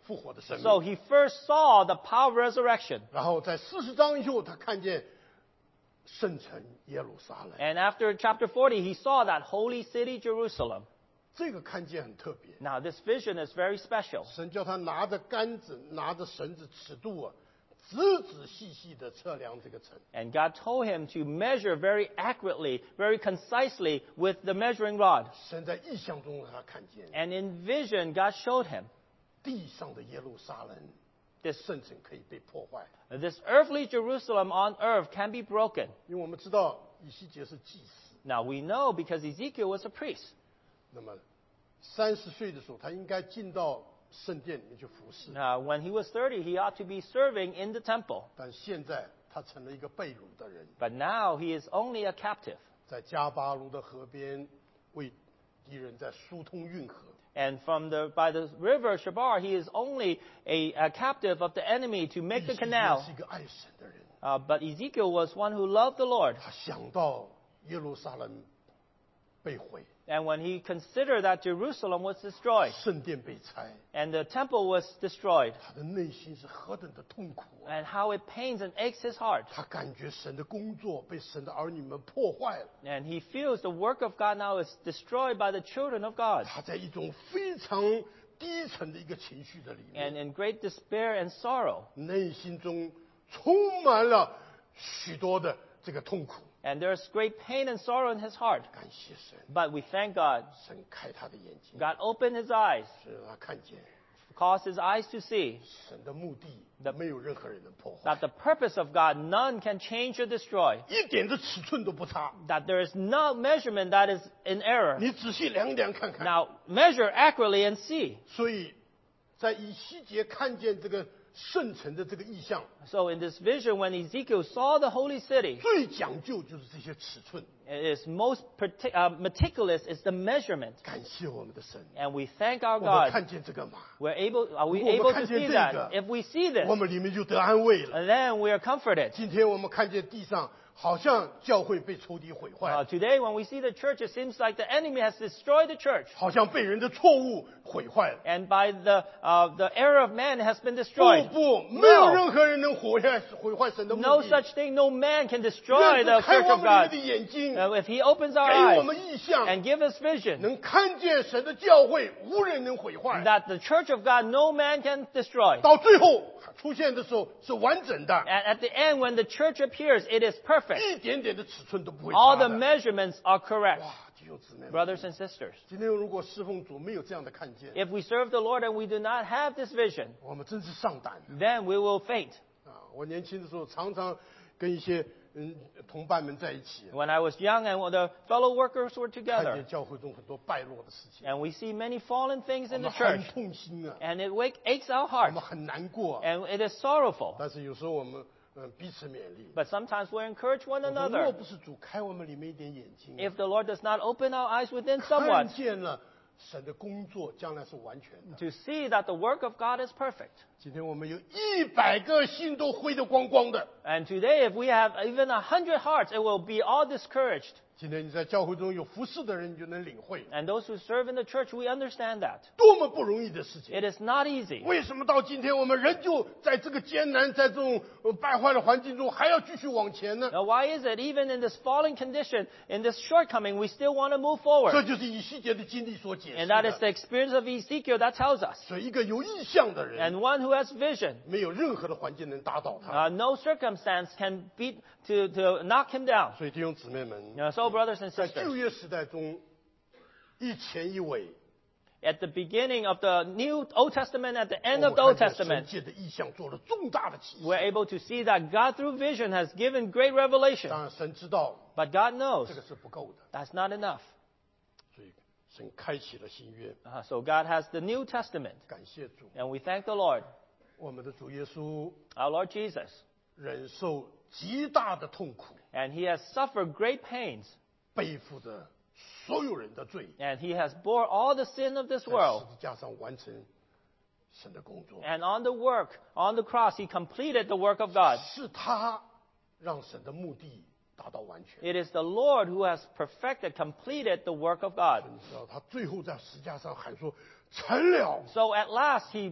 复活的生命。 So he first saw the power of resurrection. 然后在40章以后，他看见圣城耶路撒冷。 And after chapter 40, he saw that holy city, Jerusalem. 这个看见很特别。 Now, this vision is very special. 神叫他拿着杆子，拿着绳子，尺度啊，仔仔细细的测量这个城。 And God told him to measure very accurately, very concisely with the measuring rod. 神在异象中让他看见 And in vision, God showed him 地上的耶路撒冷， this, 圣城可以被破坏， this earthly Jerusalem on earth can be broken. 因为我们知道以西结是祭司， Now, we know because Ezekiel was a priest. 那么30岁的时候，他应该进到圣殿里面去服侍， Now, when he was 30, he ought to be serving in the temple. 但现在他成了一个被掳的人， But now he is only a captive. 在加巴卢的河边为敌人在疏通运河。 And by the river Shabar, he is only a captive of the enemy to make the 以西结 canal. 是一个爱神的人， But Ezekiel was one who loved the Lord. 他想到耶路撒冷被毁， And when he considered that Jerusalem was destroyed 圣殿被拆， and the temple was destroyed, 他的内心是何等的痛苦啊！ and how it pains and aches his heart. 他感觉神的工作被神的儿女们破坏了， And he feels the work of God now is destroyed by the children of God. 他在一种非常低沉的一个情绪的里 And 面， in great despair and sorrow. 内心中充满了许多的这个痛苦。 And there's great pain and sorrow in his heart. 感谢神， But we thank God. 神开他的眼睛， God opened his eyes, 使让他看见 caused his eyes to see 神的目的没有任何人能破坏 that，the purpose of God none can change or destroy. 一点的尺寸都不差。 That there is no measurement that is in error. 你仔细量一量看看。 Now measure accurately and see. 所以在以西结看见这个圣城的这个意象， So in this vision, when Ezekiel saw the holy city, 最讲究就是这些尺寸。 it is most meticulous is the measurement. 感谢我们的神， And we thank our 我们 God. 看见这个马， Are we 我们 able 看 to 见 see 这 that? 个， If we see this, 我们里面就得安慰了。 then we are comforted. 今天我们看见地上好像教会被仇敌毁坏， Today, when we see the church, it seems like the enemy has destroyed the church. 好像被人的错误毁坏了。 And by the error of man, it has been destroyed. 不，没有任何人能毁坏神的目 No 的。 such thing. No man can destroy 愿 the 主开 church 我 of 们里面 God. 的眼睛， If he opens our 给我 eyes 们意象， and give us vision 能看见神的教会无人能毁坏。 that the church of God no man can destroy. 到最后出现的时候是完整的， And at the end, when the church appears, it is perfect. 一点点的尺寸都不会 All 差 the 的。 measurements are correct. 哇，弟兄姊妹们， Brothers and sisters, 今天如果侍奉主没有这样的看见， if we serve the Lord and we do not have this vision, 我们真是上胆 then we will faint. 啊！我年轻的时候常常跟一些同伴们在一起， When I was young and when the fellow workers were 看 together, 见教会中很多败落的事情， and we see many fallen things 我 in the 们很 church, 痛心啊， and it aches our 我 heart, 们很难过啊。 and it is sorrowful. 但是有时候我们彼此勉励。 But sometimes we encourage one 我们若 another. 不是主开我们里面一点眼睛， If the Lord does not open our eyes within 看 somewhat 见了神的工作将来是完全的。 to see that the work of God is perfect. 今天我们有100个心都灰得光光的。 And today, if we have even 100 hearts, it will be all discouraged. 今天你在教会中有服侍的人，你就能领会 And those who serve in the church, we understand that. 多么不容易的事情。 It is not easy. 为什么到今天我们仍旧在这个艰难、在这种败坏的环境中，还要继续往前呢？ Now, why is it even in this fallen condition, in this shortcoming, we still want to move forward? 这就是以西结的经历所解释 And that is 的。 the experience of Ezekiel that tells us. 所以，一个有意向的人， And one who has vision, 没有任何的环境能打倒他。 no circumstance can beat to knock him down. 所以，弟兄姊妹们， So, brothers and 在 sisters, 旧约时代中，一前一尾， at the beginning of the New Old Testament, at the 我 end 们 of the Old 看见神 Testament, 界的意象做了重大的启示。 we're able to see that God through vision has given great revelation. 当然，神知道 But God knows 这个是不够的， that's not enough. 所以神开启了新约。 So God has the New Testament. 感谢主， And we thank the Lord, 我们的主耶稣 our Lord Jesus. 忍受极大的痛苦， And he has suffered great pains. 背负着所有人的罪， And he has bore all the sin of this 在 world. 十字架上完成神的工作。 And on the cross, he completed the work of God. 是他让神的目的达到完全。 It is the Lord who has perfected, completed the work of God. 你知道，他最后在十字架上喊说：“成了。 So at last, he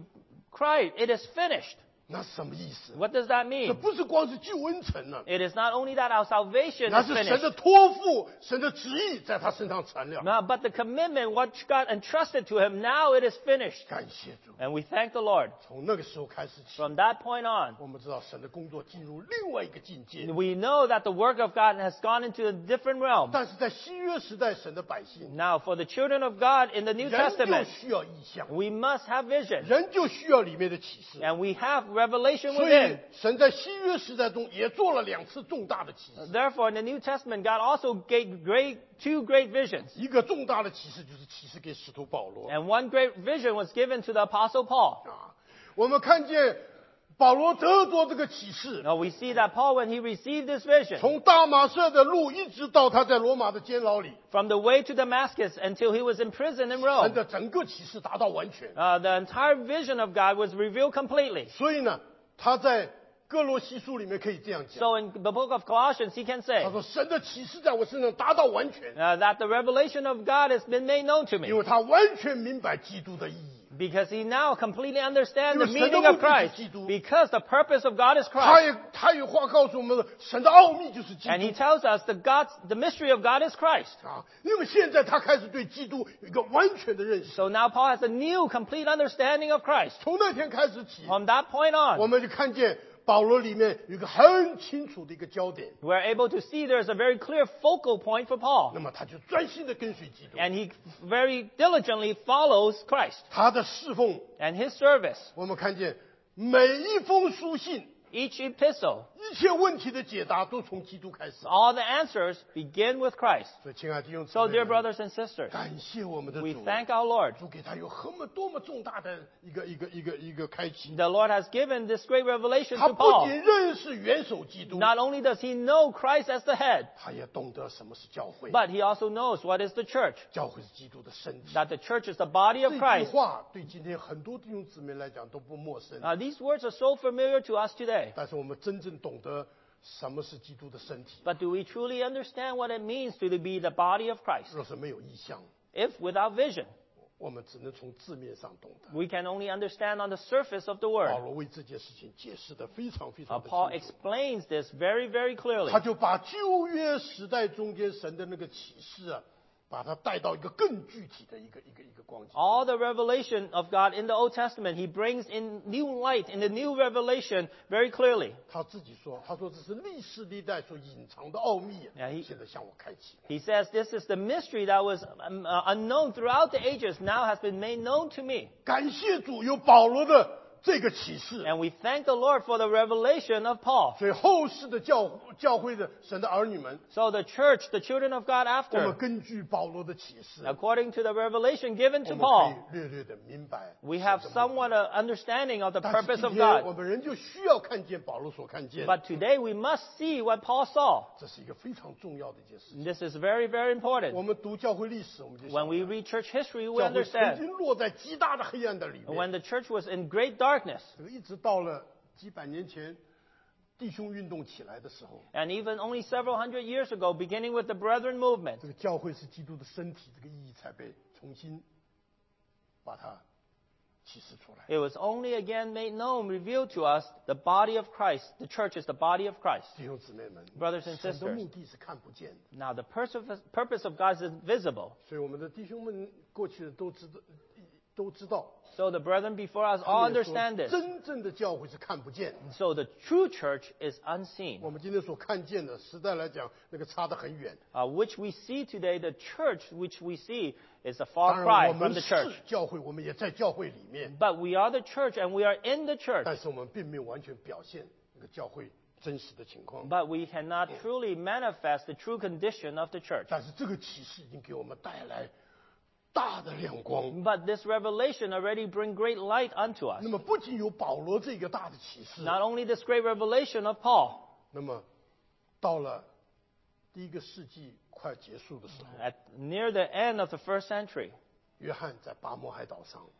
cried, "It is finished." 那什么意思？ What does that 这 mean? 不是光是救恩成了， It is not only that our salvation 那 is 是神 finished, 的托付，神的旨意在他身上成了。 but the commitment, what God entrusted to him, now it is finished. 感谢主， And we thank the Lord. 从那个时候开始起， From that point on, 我们知道神的工作进入另外一个境界。 we know that the work of God has gone into a different realm. 但是在新约时代，神的百姓 Now, for the children of God in the New 人就 Testament, 需要意象， we must have vision. 人就需要里面的启示。 And we have revelation 所以 within. 神在新约时代中也做了2次重大的启示。 Therefore, in the New Testament, God also gave two great visions. 一个重大的启示就是启示给使徒保罗 And one great vision was given to the Apostle Paul. 啊。我们看见保罗得着这个启示， Now, we see that Paul, when he received this vision, 从大马色的路一直到他在罗马的监牢里， from the way to Damascus until he was in prison in 神 Rome, 的整个启示达到完全。 the entire vision of God was revealed completely. 所以呢，他在哥罗西书里面可以这样讲， So in the book of Colossians, he can 他 say 说神的启示在我身上达到完全， that the revelation of God has been made known to 因 me 为他完全明白基督的意义。 because he now completely understands the Because meaning the of Christ, because the purpose of God is 他 Christ. 他有话告诉我们，神的奥秘就是基 And he 督 tells us the mystery of God is Christ. 啊，因为现在他开始对基督有一个完全的认识。 So now Paul has a new, complete understanding of Christ. 从那天开始起， From that point 我 on, 们就看见保罗里面有一个很清楚的一个焦点， we're able to see there's a very clear focal point for 那 Paul. 么他就专心的跟随基督， And he very diligently follows Christ 他的侍奉， and his service. 我们看见每一封书信， Each epistle, 一切问题的解答都从基督开始。 all the answers begin with Christ. 所以，亲爱的弟兄姊 So, 妹 dear 们， brothers and sisters, 感谢我们的 we 主， thank our Lord. 主给他有多么重大的一个开启。 The Lord has given this great revelation 他 to 不 Paul. 仅认识元首基督， Not only does he know Christ as the head, 他也懂得什么是教会。 but he also knows what is the church. 教会是基督的身体。 That the church is the body 这 of 句 Christ. 话对今天很多弟兄姊妹来讲都不陌生， These words are so familiar to us today. 但是我们真正懂得什么是基督的身体。 But do we truly understand what it means to be the body of Christ? 若是没有意向， If without vision, 我们只能从字面上懂得。 we can only understand on the surface of the 保 word. 罗为这件事情解释得非常的 Paul 清楚， explains this very, very clearly. 他就把旧约时代中间神的那个启示啊，把它带到一个更具体的一个光景。 All the revelation of God in the Old Testament, he brings in new light, in the new revelation very clearly. 他自己说，他说这是历世历代所隐藏的奥秘啊， Yeah, 现在向我开启。 He says, this is the mystery that was unknown throughout the ages, now has been made known to me. 感谢主有保罗的这个启示， And we thank the Lord for the revelation of Paul. 所以后世的教会的神的儿女们， So the church, the children of God 我们 after, 根据保罗的启示， according to the revelation given 我 to 们 Paul, 可以略略的明白 we have 神的目的 somewhat an understanding of the 但是 purpose 今 of 天我 God. 们人就需要看见保罗所看见， But today we must see what Paul saw. 这是一个非常重要的一件事情。 This is very, very 我 important. 们读教会历史，我们就 When 晓 we 得 read church history, we 教会曾 understand 经落在极大的黑暗的里 when 面， the church was in great darkness, 这个一直到了几百年前弟兄运动起来的时候， and even only several hundred years ago, beginning with the Brethren movement, 这个教会是基督的身体，这个意义才被重新把它启示出来。 it was only again made known, revealed to us, the body of Christ. The church is the body of Christ. 弟兄姊妹们， Brothers and 神的 sisters. 目的是看不见的， Now, the purpose of God is invisible. 所以我们的弟兄们过去的都知道， So the brethren before us 他 all 们也说 understand this. 真正的教会是看不见的。 So the true church is unseen, 我们今天所看见的，时代来讲，那个差得很远。 which we see today. The church which we see is a 当 far 然， cry 我 from 们 the 是 church. 教会，我们也在教会里面， But we are the church and we are in the church. 但是我们并没有完全表现那个教会真实的情况。 But we cannot truly manifest the true condition of the church. 但是这个启示已经给我们带来大的亮光。 But this revelation already bring great light unto us. 那么不仅有保罗这个大的启示， Not only this great revelation of Paul, 那么到了第一个世纪快结束的时候， at near the end of the first century, 约翰在巴摩海岛上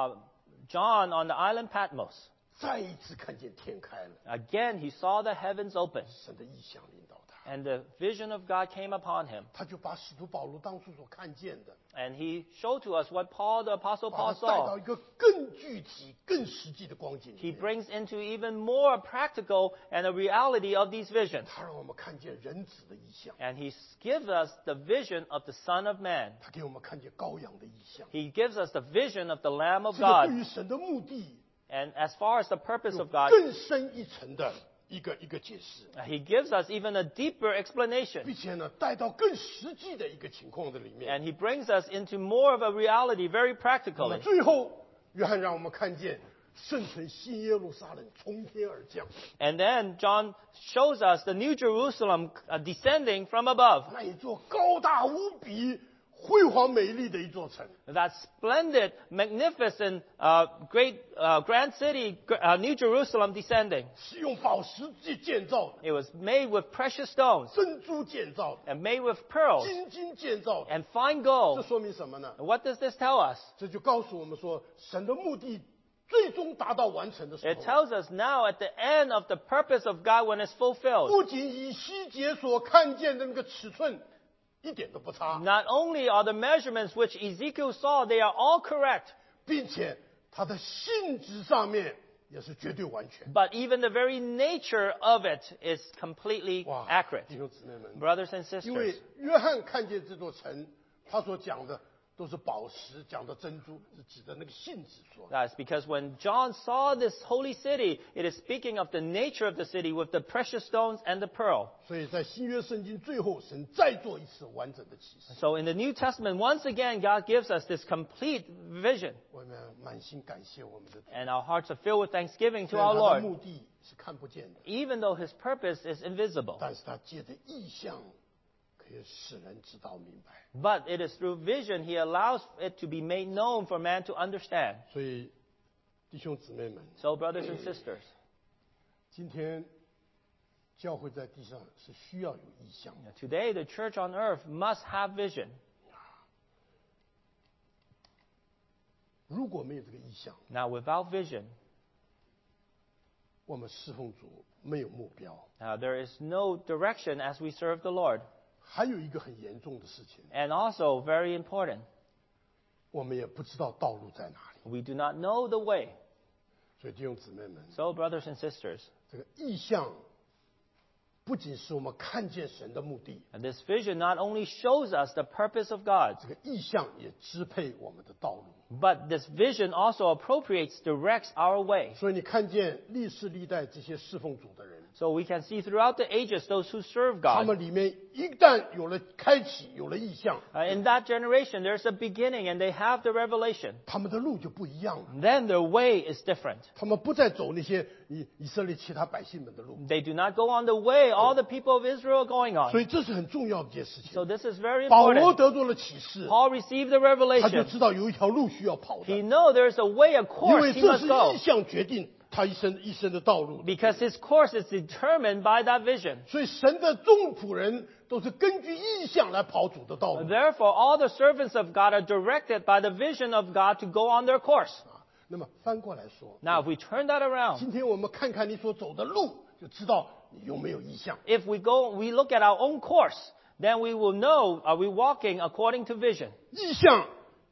John on the island Patmos, 再一次看见天开了， again he saw the heavens open. 神的意象领导他。 And the vision of God came upon him. 他就把使徒保罗当初所看见的， And he showed to us what Paul, the Apostle 把 Paul 它带到 saw. 一个更具体、更实际的光景里 He 面。 brings into even more practical and a reality of these visions. 他让我们看见人子的意象， And he gives us the vision of the Son of Man. 他给我们看见羔羊的意象。 He gives us the vision of the Lamb of 这个 God. 对于神的目的 And as far as the purpose 有 of God, 更深一层的一个解释， he gives us even a deeper explanation. 并且呢，带到更实际的一个情况的里面。 And he brings us into more of a reality very 那么 practically. 最后，约翰让我们看见圣城新耶路撒冷从天而降， And then John shows us the New Jerusalem descending from above. 那一座高大无比、辉煌美丽的一座城。 That splendid, magnificent, grand city, New Jerusalem descending. 是用宝石建造的， It was made with precious stones 珍珠建造的， and made with pearls 金建造的。 and fine 这 gold. 说明什么呢？ What does this tell us? 这就告诉我们说，神的目的最终达到完成的时 It 候， tells us now at the end of the purpose of God when it's fulfilled. 不仅以西结所看见的那个尺寸一点都不差， Not only are the measurements which Ezekiel saw, they are all correct, 并且它的性质上面也是绝对完全。 but even the very nature of it is completely 哇， accurate. 弟兄姊妹们， Brothers and 因 sisters, 为约翰看见这座城，他所讲的都是宝石，讲的珍珠是指的那个性质说的。 that's because when John saw this holy city, it is speaking of the nature of the city with the precious stones and the pearl. 所以在新约圣经最后，神再做一次完整的启示， So in the New Testament, once again, God gives us this complete vision, 我们满心感谢我们的主。 and our hearts are filled with thanksgiving to 虽然 our 他的 Lord, 目的是看不见的， even though his purpose is invisible. 但是他借着意象可以使人知道明白。 But it is through vision he allows it to be made known for man to understand. 所以，弟兄姊妹们， So, brothers and sisters, 今天教会在地上是需要有意象的。 today the church on earth must have vision. 如果没有这个意象， Now, without vision, 我们侍奉主没有目标。 there is no direction as we serve the Lord. 还有一个很严重的事情， And also, very important, 我们也不知道道路在哪里。 we do not know the way. 所以弟兄姊妹们， So, brothers and sisters, 这个意象不仅是我们看见神的目的， and this vision not only shows us the purpose of God, 这个意象也支配我们的道路。 but this vision also appropriates, directs our way. 所以你看见历世历代这些侍奉主的人， So we can see throughout the ages those who serve 他 God. 们里面一旦有了开启，有了意象， In that generation, there's a beginning and they have the revelation. 他们的路就不一样了。 Then their way is different. 他们不再走那些以色列其他百姓们的路， They do not go on the way all the people of Israel are going 所 on. 以这是很重要的一件事情 So。this is very 保罗 important. 得到了启示， Paul received the 他就 revelation. 知道有一条路需要跑 He 的， knows there's a way, a 因 course 为 he 这 must 是 go. 意象决定他一生的道路。 Because his course is determined by that vision. 所以神的众仆人都是根据意象来跑主的道路。 Therefore, all the servants of God are directed by the vision of God to go on their course. 那么翻过来说， Now, if we turn that around, 今天我们看看你所走的路，就知道你有没有意象。 if we look at our own course, then we will know, are we walking according to vision? 意象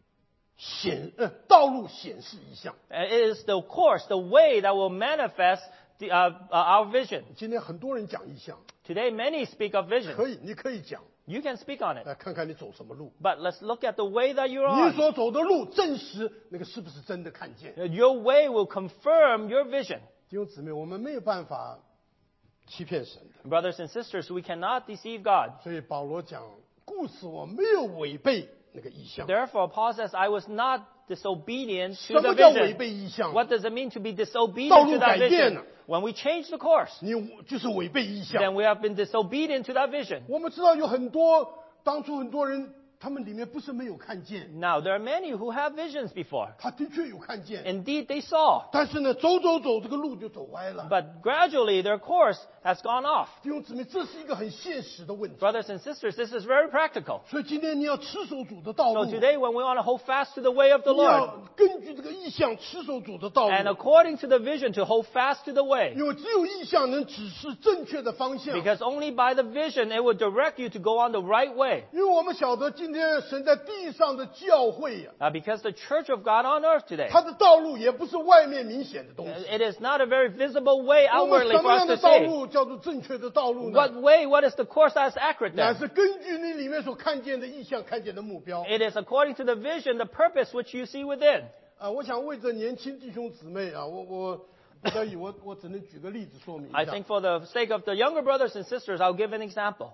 道路显示意象。 It is the course, the way that will manifest our vision. 今天很多人讲意象， Today, many speak of vision. 你可以讲， You can speak on it. 来看看你走什么路。 But let's look at the way that you're 你 on. 所走的路，证实那个是不是真的看见。 Your way will confirm your vision. 弟兄姊妹，我们没有办法欺骗神的， Brothers and sisters, we cannot deceive God. 所以保罗讲，故此我没有违背那个意象。 Therefore, Paul says, I was not disobedient 什 to the 么叫违 vision. 背意象？ What does it mean to be 道 disobedient 路 to 改 that 变 vision? 了。 When we change the course, 你就是违背意象。 then we have been disobedient to that vision. 我们知道有很多当初很多人他们里面不是没有看见， Now, there are many who have visions before. 他的确有看见， Indeed, they saw. 但是呢，走这个路就走歪了。 But gradually, their course has gone off. 弟兄姊妹，这是一个很现实的问题。 Brothers and sisters, this is very practical. 所以今天你要持守主的道 So 路， today, when we want to hold fast to the way of the 你 Lord, 要根据这个意向持守主的道 and 路， according to the vision, to hold fast to the way. 因为只有意向能指示正确的方向。 Because only by the vision, it will direct you to go on the right way. 因为我们晓得今天神在地上的教会呀， Because the church of God on earth today, 它的道路也不是外面明显的东西。 it is not a very visible way 我们 outwardly 什 for 么 us 样的 to 道 see. 路叫做正确的道路呢？ What way, what is the course that is accurate 乃 then? 是根据你里面所看见的意向、看见的目标。 It is according to the vision, the purpose which you see within. 我想为着年轻弟兄姊妹啊，我不得已，我只能举个例子说明一 I 下。 think for the sake of the younger brothers and sisters, I'll give an example.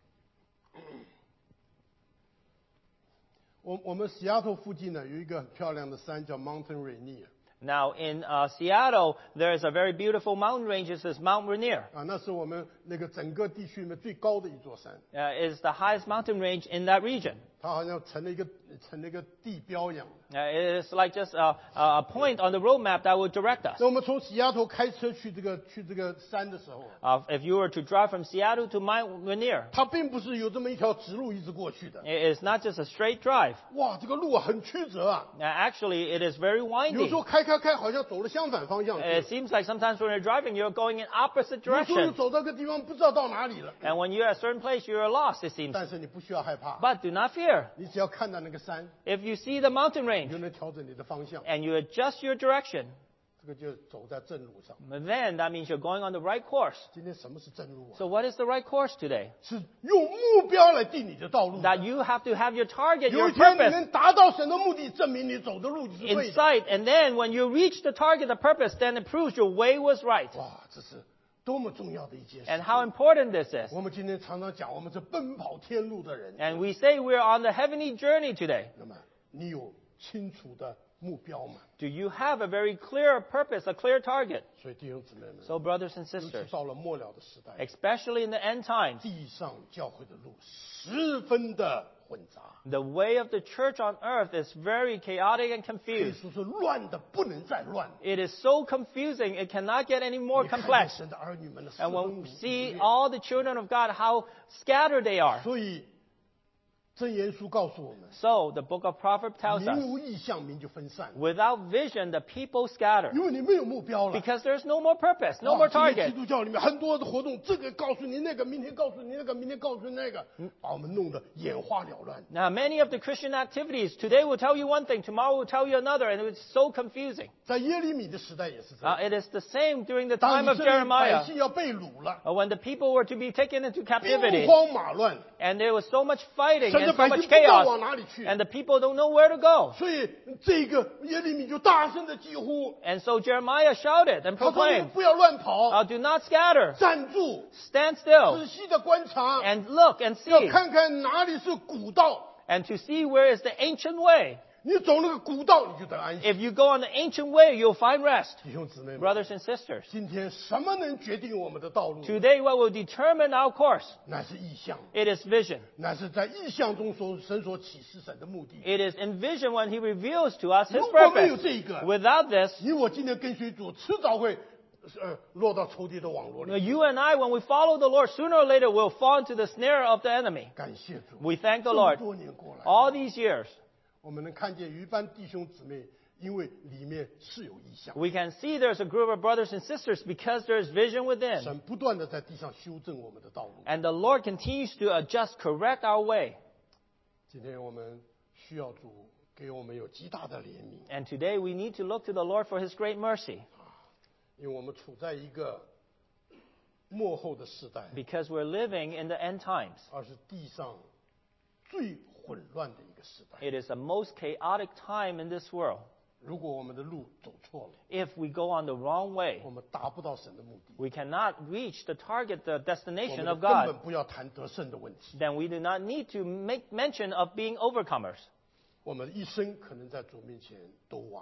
我们西雅图附近呢有一个很漂亮的山叫 Mountain Rainier Now, in Seattle, there is a very beautiful mountain range. This is Mount Rainier. 啊，那是我们那个整个地区里面最高的一座山， It is the highest mountain range in that region. 它好像成了一个地标一样。 It is like just a point on the road map that will direct us. 那我们从西雅图开车去这个山的时候， If you were to drive from Seattle to Mount Rainier, 它并不是有这么一条直路一直过去的。 it is not just a straight drive. 哇，这个路啊很曲折啊， Actually, it is very 有时候 windy. 开好像走了相反方向去 It seems like sometimes when you're driving, you're going in opposite 有时候 direction. 走到个地方不知道到哪里了。 And when you're at a certain place, you're lost, it seems. 但是你不需要害怕， But do not fear. 你只要看到那个山， If you see the mountain 你 range 就能调整你的方向， and you adjust your direction, 这个就走在正路上。 then that means you're going on the right course. 今天什么是正路啊？ So what is the right course today? 是用目标来定你的道路。 That you have to have your target, 有 your 一天你 purpose 能达到神的目的，证明你走的路就是 in 对的。 sight. And then when you reach the target, the purpose, then it proves your way was right. 哇，这是多么重要的一件事 And！how important this is. 我们今天常常讲，我们是奔跑天路的人。 And we say we're on the heavenly journey today. 那么，你有清楚的目标吗？ Do you have a very clear purpose, a clear target? 所以弟兄姊妹们， So brothers and 尤其 sisters, 到了末了的时代， especially in the end times, 地上教会的路十分的混杂， the way of the church on earth is very chaotic and 可以 confused. 说是乱的不能再乱。 It is so confusing, it cannot get any more 你看见 complex. 神的儿女们的四 And 分 when 五 we 裂 see all the children of God, how scattered they are. 所以箴言书告诉我们， So the book of Proverbs tells 民 us, 无意向，民就分散， without vision, the people scatter. 因为你没有目标了。 Because there's no more purpose, no 哇 more 今天 target. 基督教里面很多的活动，这个告诉你那个，明天告诉你那个，明天告诉你那个，把我们弄得眼花缭乱。 Now, many of the Christian activities, today will tell you one thing, tomorrow will tell you another, and it's so confusing. 在耶利米的时代也是这样。 It is the same during the 当 time 以 of 色列百 Jeremiah, 姓要被掳了， when the people were to be taken into 兵 captivity, 荒马乱， and there was so much fighting 神的 and so 百 much 姓不知道 chaos, 往哪里去， and the people don't know where to go. 所以这个耶利米就大声的疾呼， And so Jeremiah shouted and 他说：“你们 proclaimed, 不要乱跑， Do not scatter, 站住， stand still, 仔细的观察， and look and 要 see, 看看哪里是古道。 and to see where is the ancient way. 你走那个古道，你就得安息。 If you go on the ancient way, you'll find rest. 弟兄姊妹们， Brothers and sisters, 今天什么能决定我们的道路？ today what will determine our course? 乃是意象， It is vision. 乃是在意象中神所启示神的目的。 It is in vision when He reveals to us His 如果没有 purpose. 这个， Without this, 你我今天跟随主，迟早会落到仇敌的网络里。 you and I, when we follow the Lord, sooner or later will fall into the snare of the enemy. 感谢主， We thank the 这么 Lord. 多年过来， All these years, 我们能看见有一班弟兄姊妹，因为里面是有意象， we can see there's a group of brothers and sisters because there's vision within. 神不断的在地上修正我们的道路。 And the Lord continues to adjust, correct our way. 今天我们需要主给我们有极大的怜悯， And today we need to look to the Lord for His great mercy 因为我们处在一个末后的时代， because we're living in the end times. 而是地上最混乱的一个时代。 It is the most chaotic time in this world. 如果我们的路走错了， If we go on the wrong way, 我们达不到神的目的， we cannot reach the target, the 我 destination 们 of 根本 God. 不要谈得胜的问题。 Then we do not need to make mention of being overcomers. 我们一生可能在主面前都枉然。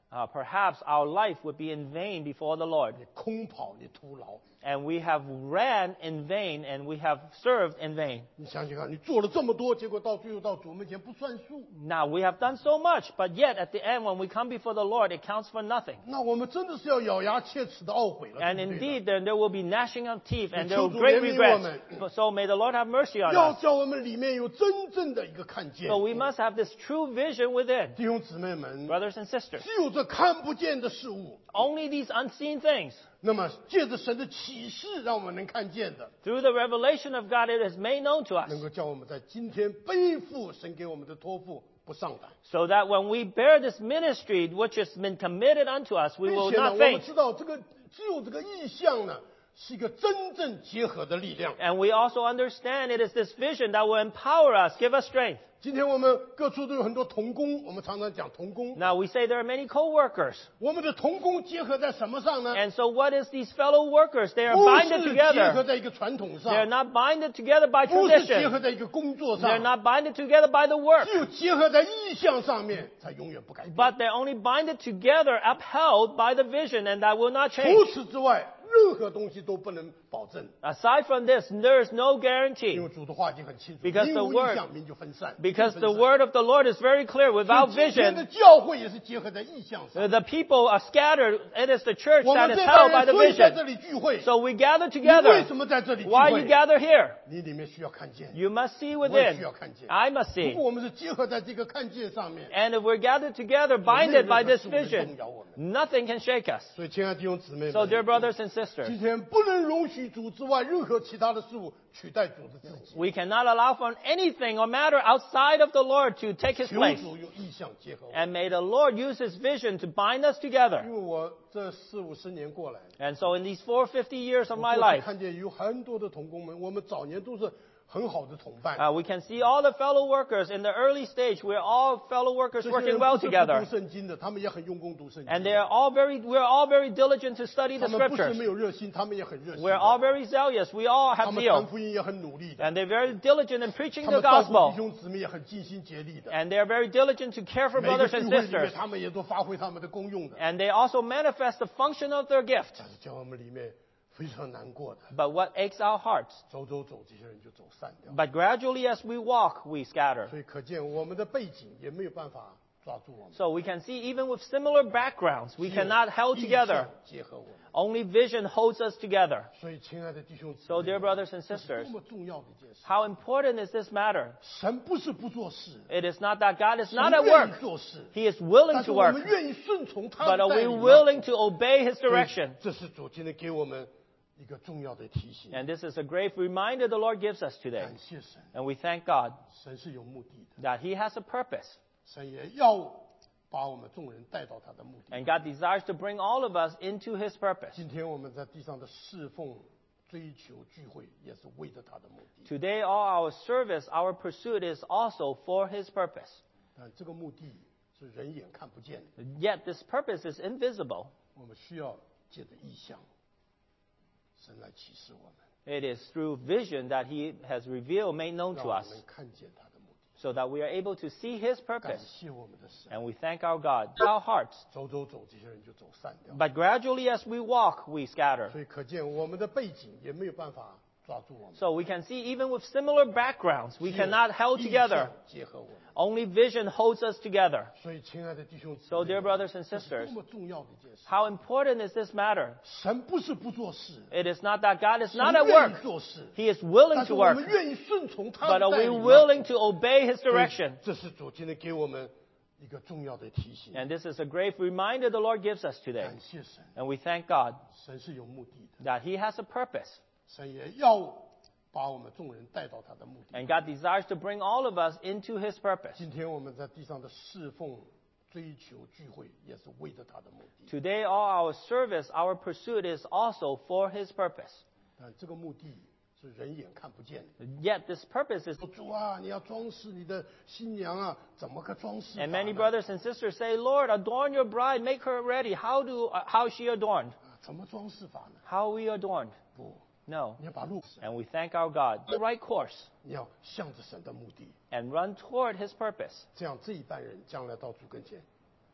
perhaps our life would be in vain before the Lord. 你空跑，你徒劳。 And we have ran in vain and we have served in vain. 你想想看，你做了这么多，结果到最后到主面前不算数。 Now we have done so much, but yet at the end when we come before the Lord, it counts for nothing. 那我们真的是要咬牙切齿的懊悔了。 And 对不对呢 indeed, then there will be gnashing of teeth and there will be 求主 great 怜悯 regrets. 我们。 So may the Lord have mercy on 要 us. 叫我们里面有真正的一个看见。 So we must have this true vision within. 弟兄姊妹们， Brothers and sisters, 只有这看不见的事物， only these unseen things, 那么借着神的启示，让我们能看见的， through the revelation of God, it is made known to us. 能够叫我们在今天背负神给我们的托付，不上胆。 So that when we bear this ministry, which has been committed unto us, we 并 will 且呢， not 我们 faint. 知道这个只有这个意象呢，是一个真正结合的力量。 And we also understand it is this vision that will empower us, give us strength. 今天我们各处都有很多同工，我们常常讲同工。 Now we say there are many co-workers. 我们的同工结合在什么上呢？ And so what is these fellow workers? They are 不 binded 是结合 together. 在一个传统 They are 上， not binded together by 不是结合 tradition. 在一个工作 They're 上， not binded together by the work. 只有结合在意象上面，才永远不改变。 But they're only binded together, upheld by the vision, and that will not 除 change. 此之外，任何东西都不能保证， Aside from this, there is no 因 guarantee. 为主的话已经很清楚， Because 民 the 无 word- 意象，民就分散。 Because 分 the 散 word of the Lord is very clear. 所以 Without 今天的 vision, 教会也是结合在意象上。 the people are scattered. It is the church 我 that 们 is 这 held 代 by 人 the 所以在这 vision. 里聚会， So we gather 你为 together. 什么在这里聚 Why you 会？ gather here? 你里面需要看见。 You must see 我也需 within. 要看见。 I must 如 see. 果我们是结合在这个看见上面， And if we're gathered together, binded by this 没有任何事物能 vision, 动摇我们。 nothing can shake us. 所以，亲爱的弟兄姊妹 So, 们， dear brothers and sisters, 今天不能容许主之外任何其他的事物取代主的自己。 we cannot allow for anything or matter outside of the Lord to take his 求 place. 主用意象结合我。 And may the Lord use his vision to bind us together. 因为我这40-50年过来， And so in these 450 years of 我 my 过去 life, 看见有很多的同工们，我们早年都是很好的同伴。 we can see all the fellow workers in the early stage. We're all fellow workers 这些 working 人 well 不是不 together. 读圣经的，他们也很用功读圣经。 And we're all very diligent to study 他 the 们不是 scriptures. 没有热心，他们也很热心 We're 的。 all very zealous. We all 他 have 们传 zeal. 福音也很努力的， And they're very diligent in preaching 他 the 们照顾弟 gospel. 兄姊妹也很尽心竭力的。 And they're very diligent to care for 每个 brothers 聚 and 会里 sisters. 面，他们也都发挥他们的功用的。 And they also manifest the function of their gift. 但是叫我们里面非常难过的， But what aches our hearts? 走，这些人就走散掉。 But gradually as we walk, we scatter. 所以可见我们的背景也没有办法抓住我们。 So we can see even with similar backgrounds, we cannot held 意 together. 象结合我们。 Only vision holds us together. 所以，亲爱的弟兄姊妹 So, dear brothers and 这是 sisters, 多么重要的一件事。 how important is this matter? 神不是不做事， It is not that God is 神 not at 愿意 work. 做事， He is willing 但是 to 我 work. 们愿意顺从他 But 的 are 带 we 领。 willing to obey His 所以 direction? 这是主今天给我们一个重要的提醒。 And this is a great reminder the Lord gives us today. 感谢神， And we thank God 神是有目的的， that He has a purpose. 神也要把我们众人带到他的目的。 And God desires to bring all of us into His purpose. 今天我们在地上的侍奉、追求、聚会，也是为着他的目的。 Today, all our service, our pursuit is also for His purpose. 但这个目的是人眼看不见的， Yet this purpose is invisible. 我们需要借着意象，神来启示我们， It is through vision that He has revealed, made known 让 to 我 us, 们看见他的目的。 so that we are able to see His 感 purpose. 谢我们的神， And we thank our God. Our hearts. 走，这些人就走散掉。 But gradually as we walk, we scatter. 所以可见我们的背景也没有办法抓住我们。 So we can see even with similar backgrounds, we cannot held 意象 together. 结合我们。 Only vision holds us together. 所以，亲爱的弟兄姊妹 So, dear brothers and 这是 sisters, 多么重要的一件事。 how important is this matter? 神不是不做事， It is not that God is 神 not at 愿意 work. 做事， He is willing 但是 to 我 work. 们愿意顺从他 But 的 are 带 we 领。 willing to obey His 所以 direction? 这是主今天给我们一个重要的提醒。 And this is a great reminder the Lord gives us today. 感谢神， And we thank God 神是有目的的， that He has a purpose. 神也要把我们众人带到他的目的。 And God desires to bring all of us into His purpose. 今天我们在地上的侍奉、追求、聚会，也是为着他的目的。 Today, all our service, our pursuit is also for His purpose. 但这个目的是人眼看不见的。 Yet this purpose is, 主啊，你要装饰你的新娘啊，怎么个装饰法 and 呢？ many brothers and sisters say, Lord, adorn your bride, make her ready. How is she adorned? 怎么装饰法呢？ How are we adorned? 不， No. 你要把路， And we thank our God. The right course 你要向着神的目的， and run toward His purpose. 这样这一代人将来到主跟前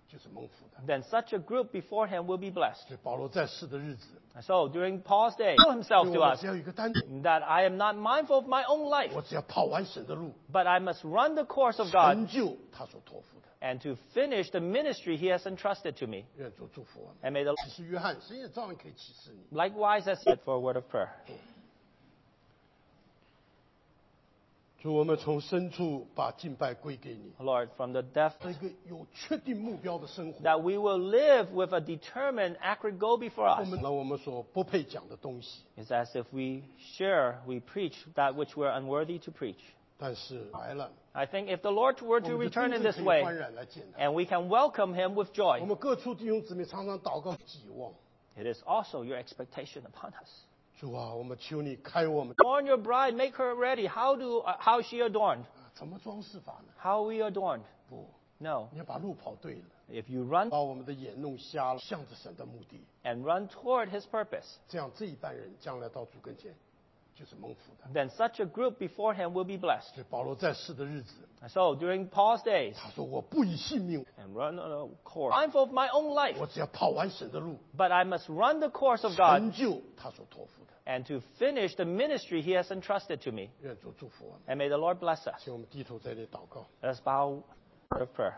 就是蒙福的。 then such a group before him will be blessed. 所以保罗在世的日子， So during Paul's day, he told 所 himself 以 to 我们 us 只要有一个单点， that I am not mindful of my own life, 我只要跑完神的路， but I must run the course of God 成就他所托付的。 and to finish the ministry he has entrusted to me. 愿主祝福我们。 And may the 启示约翰，神也照样可以启示你。 likewise as said for a word of prayer. 主，我们从深处把敬拜归给你， Lord, from the depth 一个有确定目标的生活。 that we will live with a determined, accurate goal before 我 us. 们让我们所不配讲的东西， It's as if we share, we preach that which we're unworthy to preach. 但是来了， I think if the Lord were 我 to 们就 return 真 in 正 this 可以 way, 欢然来见他。 and we can welcome him with 我 joy, 们各处弟兄姊妹常常祷告寄望， it is also your expectation upon us. 主啊，我们求你开我们， Adorn your bride, make her ready. How is she adorned? 怎么装饰法呢？ How are we adorned? 不， No. 你要把路跑对了， If you run 把我们的眼弄瞎了，向着神的目的， and run toward his purpose, 这样这一代人将来到主跟前就是蒙福的。 then such a group before him will be blessed. 所以保罗在世的日子， So during Paul's days, 他说：“我不以性命， and run on a course, mindful of my own life, 我只要跑完神的路， but I must run the course of God 成就他所托付的。 and to finish the ministry he has entrusted to me. 愿主祝福我们， And may the Lord bless us. 请我们低头在这里祷告。 Let us bow a word of prayer.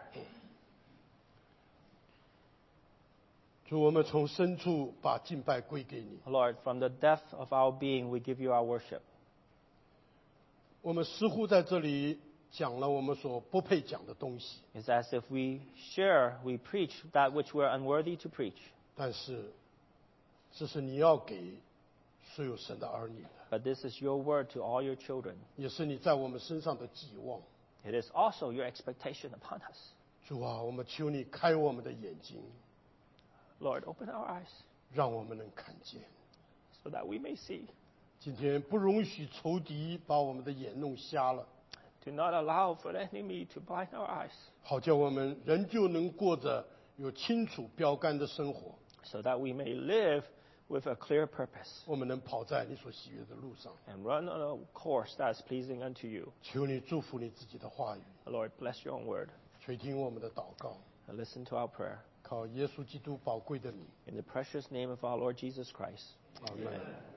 主，我们从深处把敬拜归给你。 Lord, from the depth of our being, we give you our worship. 我们似乎在这里讲了我们所不配讲的东西， It's as if we share, we preach that which we're unworthy to preach. 但是这是你要给所有神的儿女的， But this is your word to all your children. 也是你在我们身上的寄望。 It is also your expectation upon us. 主啊，我们求你开我们的眼睛， Lord, open our eyes 让我们能看见。 so that we may see. 今天不容许仇敌把我们的眼弄瞎了， Do not allow for the enemy to blind our eyes 好叫我们仍旧能过着有清楚标杆的生活， so that we may live with a clear purpose 我们能跑在你所喜悦的路上。 and run on a course that is pleasing unto you. 求你祝福你自己的话语， Lord, bless your own word 垂听我们的祷告， and listen to our prayer. 靠耶稣基督宝贵的名， In the precious name of our Lord Jesus Christ. 阿门。